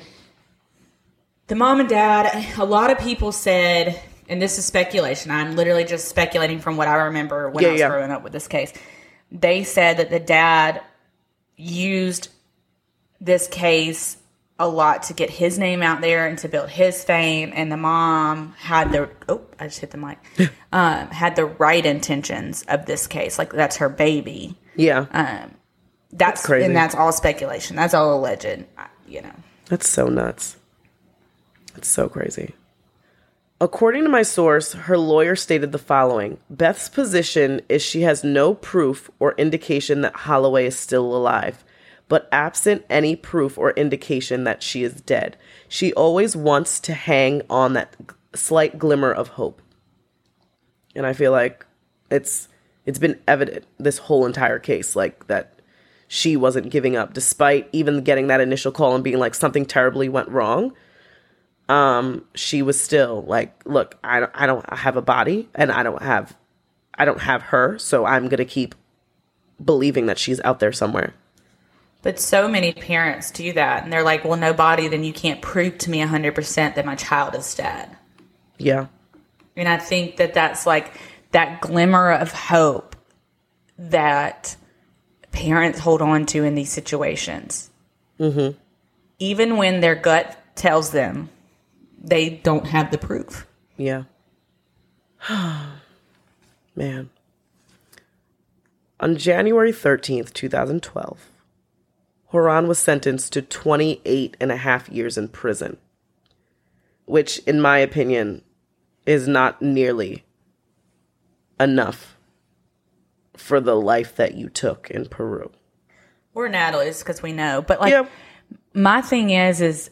the mom and dad, a lot of people said, and this is speculation, I'm literally just speculating from what I remember when Yeah, I was yeah. growing up with this case. They said that the dad used this case a lot to get his name out there and to build his fame, and the mom had the, oh, I just hit the mic, um, had the right intentions of this case. Like, that's her baby. yeah. Um, That's, That's crazy. And that's all speculation. That's all alleged, you know. That's so nuts. It's so crazy. According to my source, her lawyer stated the following. Beth's position is she has no proof or indication that Holloway is still alive, but absent any proof or indication that she is dead, she always wants to hang on that slight glimmer of hope. And I feel like it's it's been evident this whole entire case, like, that she wasn't giving up, despite even getting that initial call and being like, something terribly went wrong. Um, she was still like, look, I don't, I don't have a body, and I don't have, I don't have her, so I'm gonna keep believing that she's out there somewhere. But so many parents do that, and they're like, well, no body, then you can't prove to me one hundred percent that my child is dead. Yeah, And I think that that's like that glimmer of hope that parents hold on to in these situations. Mm-hmm. Even when their gut tells them they don't have the proof. yeah. Man. On January thirteenth, twenty twelve, Horan was sentenced to twenty-eight and a half years in prison, which, in my opinion, is not nearly enough for the life that you took in Peru. Or Natalie's, because we know. But, like, Yeah. my thing is, is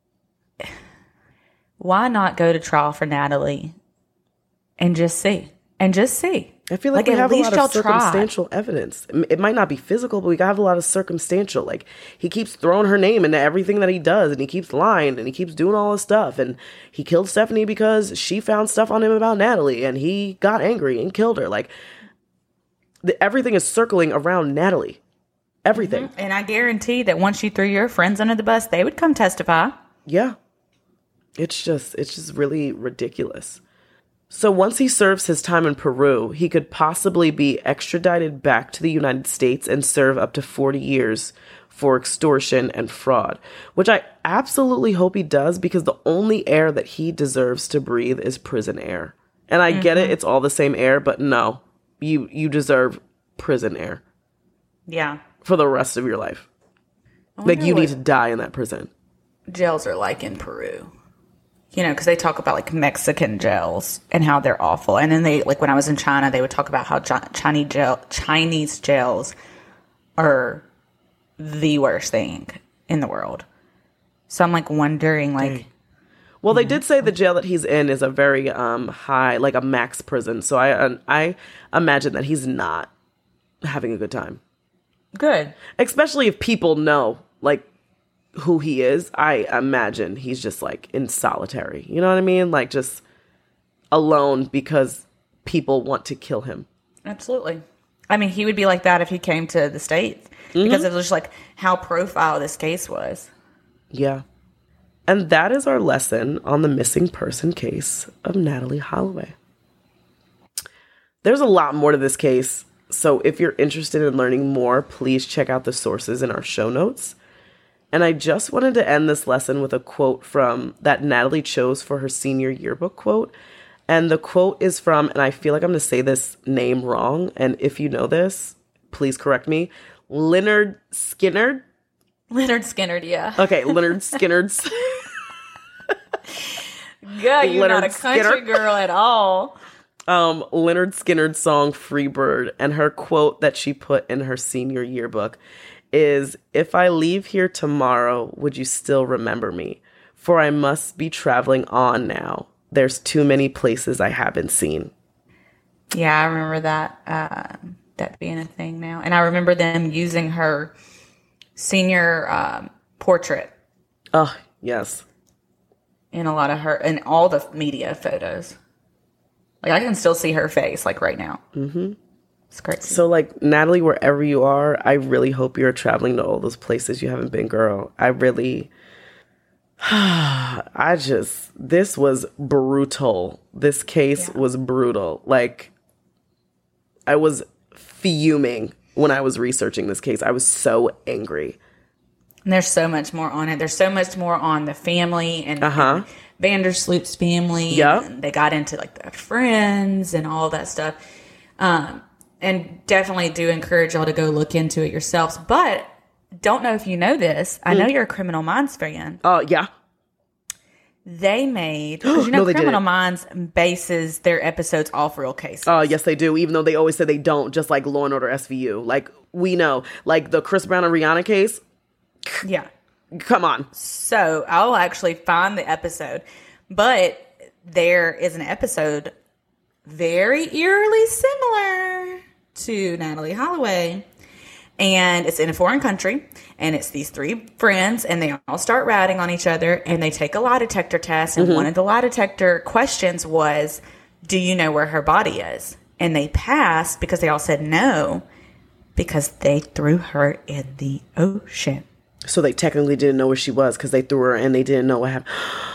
why not go to trial for Natalie and just see? And just see. I feel like, Like, we at have a least lot y'all of circumstantial evidence. M- It might not be physical, but we have a lot of circumstantial. Like, he keeps throwing her name into everything that he does, and he keeps lying, and he keeps doing all this stuff. And he killed Stephanie because she found stuff on him about Natalie, and he got angry and killed her. Like, the, everything is circling around Natalie. Everything. And I guarantee that once you threw your friends under the bus, they would come testify. Yeah. It's just, it's just really ridiculous. So once he serves his time in Peru, he could possibly be extradited back to the United States and serve up to forty years for extortion and fraud, which I absolutely hope he does, because the only air that he deserves to breathe is prison air. And I mm-hmm. get it, it's all the same air, but no, you you deserve prison air. Yeah. For the rest of your life. Like, you need to die in that prison. Jails are like in Peru. You know, because they talk about, like, Mexican jails and how they're awful. And then they, like, when I was in China, they would talk about how Chinese, jail, Chinese jails are the worst thing in the world. So I'm, like, wondering, like... Dang. Well, they did say the jail that he's in is a very um, high, like a max prison. So I uh, I imagine that he's not having a good time. Good. Especially if people know, like, who he is. I imagine he's just, like, in solitary. You know what I mean? Like, just alone because people want to kill him. Absolutely. I mean, he would be like that if he came to the States. Mm-hmm. Because it was just, like, how profile this case was. Yeah. And that is our lesson on the missing person case of Natalee Holloway. There's a lot more to this case, so if you're interested in learning more, please check out the sources in our show notes. And I just wanted to end this lesson with a quote from that Natalee chose for her senior yearbook quote. And the quote is from, and I feel like I'm going to say this name wrong, and if you know this, please correct me, Lynyrd Skynyrd? Lynyrd Skynyrd, yeah. Okay, Lynyrd Skynyrd's. God, you're Lynyrd not a country Skynyrd. Girl at all. Um, Lynyrd Skynyrd's song Free Bird, and her quote that she put in her senior yearbook is, "If I leave here tomorrow, would you still remember me? For I must be traveling on now. There's too many places I haven't seen." Yeah, I remember that, uh, that being a thing now. And I remember them using her senior um, portrait. Oh, yes. In a lot of her, in all the media photos. Like, I can still see her face, like, right now. Mm-hmm. It's crazy. So, like, Natalee, wherever you are, I really hope you're traveling to all those places you haven't been, girl. I really, I just, this was brutal. This case yeah. was brutal. Like, I was fuming when I was researching this case. I was so angry. And there's so much more on it. There's so much more on the family and, uh-huh. and Vandersloot's family. Yeah. They got into, like, their friends and all that stuff. Um, and definitely do encourage y'all to go look into it yourselves. But don't know if you know this. I mm. know you're a Criminal Minds fan. Oh, uh, yeah. They made, because you know, no, Criminal Minds bases their episodes off real cases. Oh, uh, yes, they do. Even though they always say they don't, just like Law and Order S V U. Like, we know. Like, the Chris Brown and Rihanna case. Yeah. Come on. So I'll actually find the episode. But there is an episode very eerily similar to Natalee Holloway. And it's in a foreign country. And it's these three friends. And they all start ratting on each other. And they take a lie detector test. And mm-hmm. one of the lie detector questions was, do you know where her body is? And they passed because they all said no. Because they threw her in the ocean. So they technically didn't know where she was because they threw her and they didn't know what happened.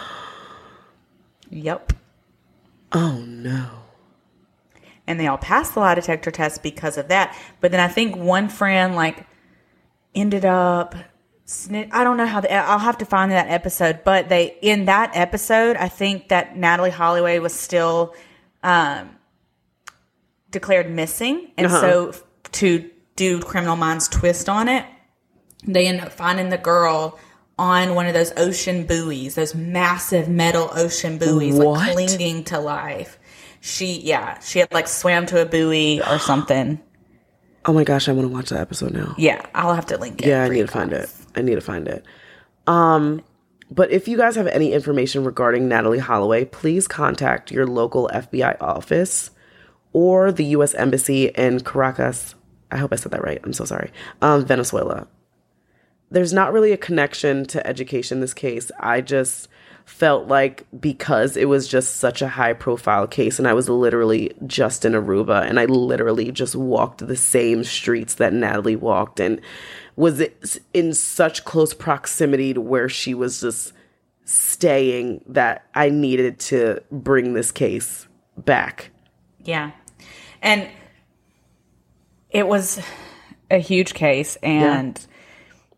Yep. Oh, no. And they all passed the lie detector test because of that. But then I think one friend, like, ended up... Snit- I don't know how... The, I'll have to find that episode. But they in that episode, I think that Natalee Holloway was still um, declared missing. And uh-huh. so to do Criminal Minds twist on it, they end up finding the girl on one of those ocean buoys, those massive metal ocean buoys, what? like clinging to life. She, yeah, she had like swam to a buoy or something. Oh my gosh, I want to watch that episode now. Yeah, I'll have to link it. Yeah, I need to find it. I need to find it. Um, but if you guys have any information regarding Natalee Holloway, please contact your local F B I office or the U S Embassy in Caracas. I hope I said that right. I'm so sorry. Um, Venezuela. There's not really a connection to education in this case. I just felt like because it was just such a high profile case and I was literally just in Aruba and I literally just walked the same streets that Natalee walked and was in such close proximity to where she was just staying that I needed to bring this case back. Yeah. And it was a huge case and... Yeah.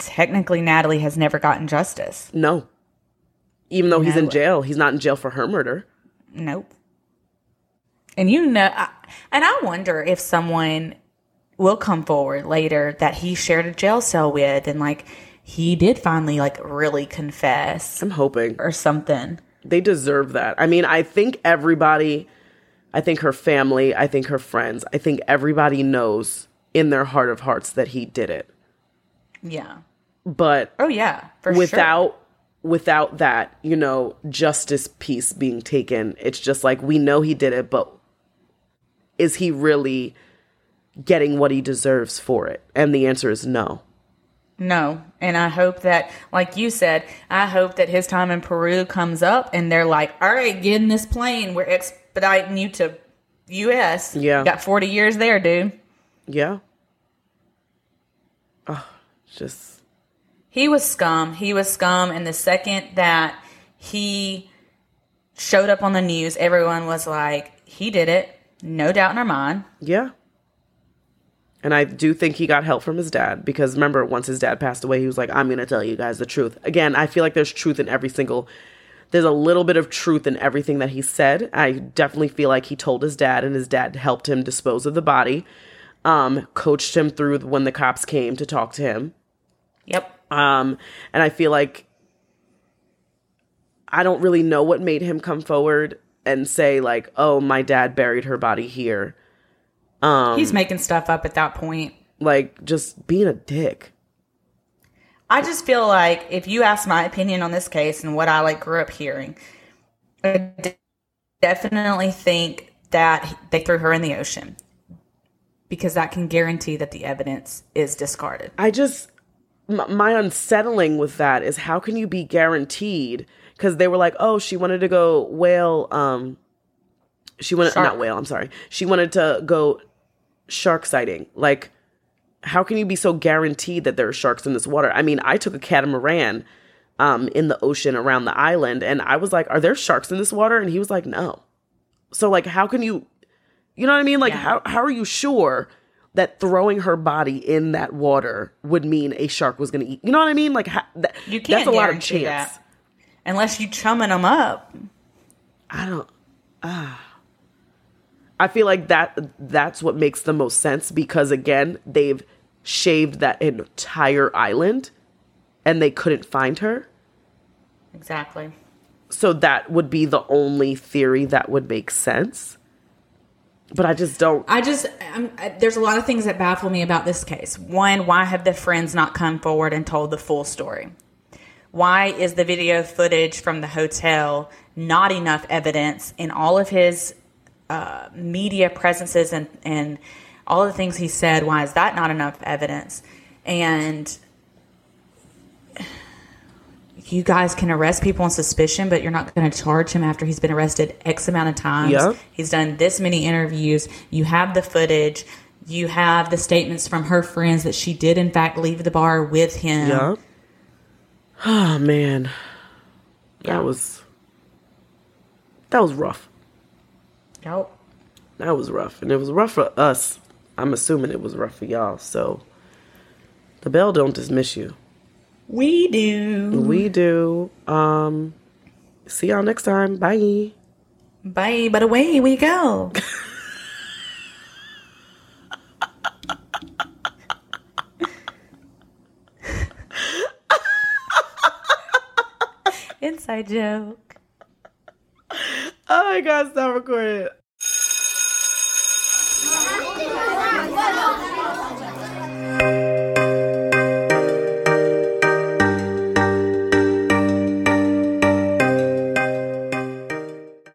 technically Natalie has never gotten justice. No. Even though he's No. in jail, he's not in jail for her murder. Nope. And you know, I, and I wonder if someone will come forward later that he shared a jail cell with, and like he did finally like really confess I'm hoping. or something. They deserve that. I mean, I think everybody, I think her family, I think her friends, I think everybody knows in their heart of hearts that he did it. Yeah. But Oh yeah, for sure. without without that, you know, justice piece being taken, it's just like, we know he did it, but is he really getting what he deserves for it? And the answer is no. No. And I hope that, like you said, I hope that his time in Peru comes up and they're like, all right, get in this plane. We're expediting you to U S. Yeah. You got forty years there, dude. Yeah. Oh, just... He was scum. He was scum. And the second that he showed up on the news, everyone was like, he did it. No doubt in our mind. Yeah. And I do think he got help from his dad, because remember, once his dad passed away, he was like, I'm going to tell you guys the truth. Again, I feel like there's truth in every single, there's a little bit of truth in everything that he said. I definitely feel like he told his dad, and his dad helped him dispose of the body, um, coached him through when the cops came to talk to him. Yep. Um, and I feel like I don't really know what made him come forward and say like, oh, my dad buried her body here. Um, He's making stuff up at that point. Like, just being a dick. I just feel like if you ask my opinion on this case and what I like grew up hearing, I de- definitely think that they threw her in the ocean, because that can guarantee that the evidence is discarded. I just, m- my unsettling with that is, how can you be guaranteed? Because they were like, oh, she wanted to go whale, um, she wanted, Shark. not whale, I'm sorry. She wanted to go shark sighting. Like, how can you be so guaranteed that there are sharks in this water? I mean, I took a catamaran um, in the ocean around the island, and I was like, are there sharks in this water? And he was like, no. So, like, how can you, you know what I mean? Like, Yeah. how how are you sure that throwing her body in that water would mean a shark was going to eat? You know what I mean? Like, how, that, You can't that's a lot of guarantee chance. that. Unless you chumming them up. I don't, ah. I feel like that that's what makes the most sense, because, again, they've shaved that entire island and they couldn't find her. Exactly. So that would be the only theory that would make sense. But I just don't. I just, I'm, I, there's a lot of things that baffle me about this case. One, why have the friends not come forward and told the full story? Why is the video footage from the hotel not enough evidence in all of his uh, media presences and, and all the things he said? Why is that not enough evidence? And you guys can arrest people on suspicion, but you're not going to charge him after he's been arrested X amount of times. Yeah. He's done this many interviews. You have the footage. You have the statements from her friends that she did, in fact, leave the bar with him. Yeah. Oh, man. Yeah. That was, that was rough. Yep. That was rough. And it was rough for us. I'm assuming it was rough for y'all. So the bell don't dismiss you. We do. We do. Um, see y'all next time. Bye. Bye, but away we go. Inside joke. Oh my God, stop recording.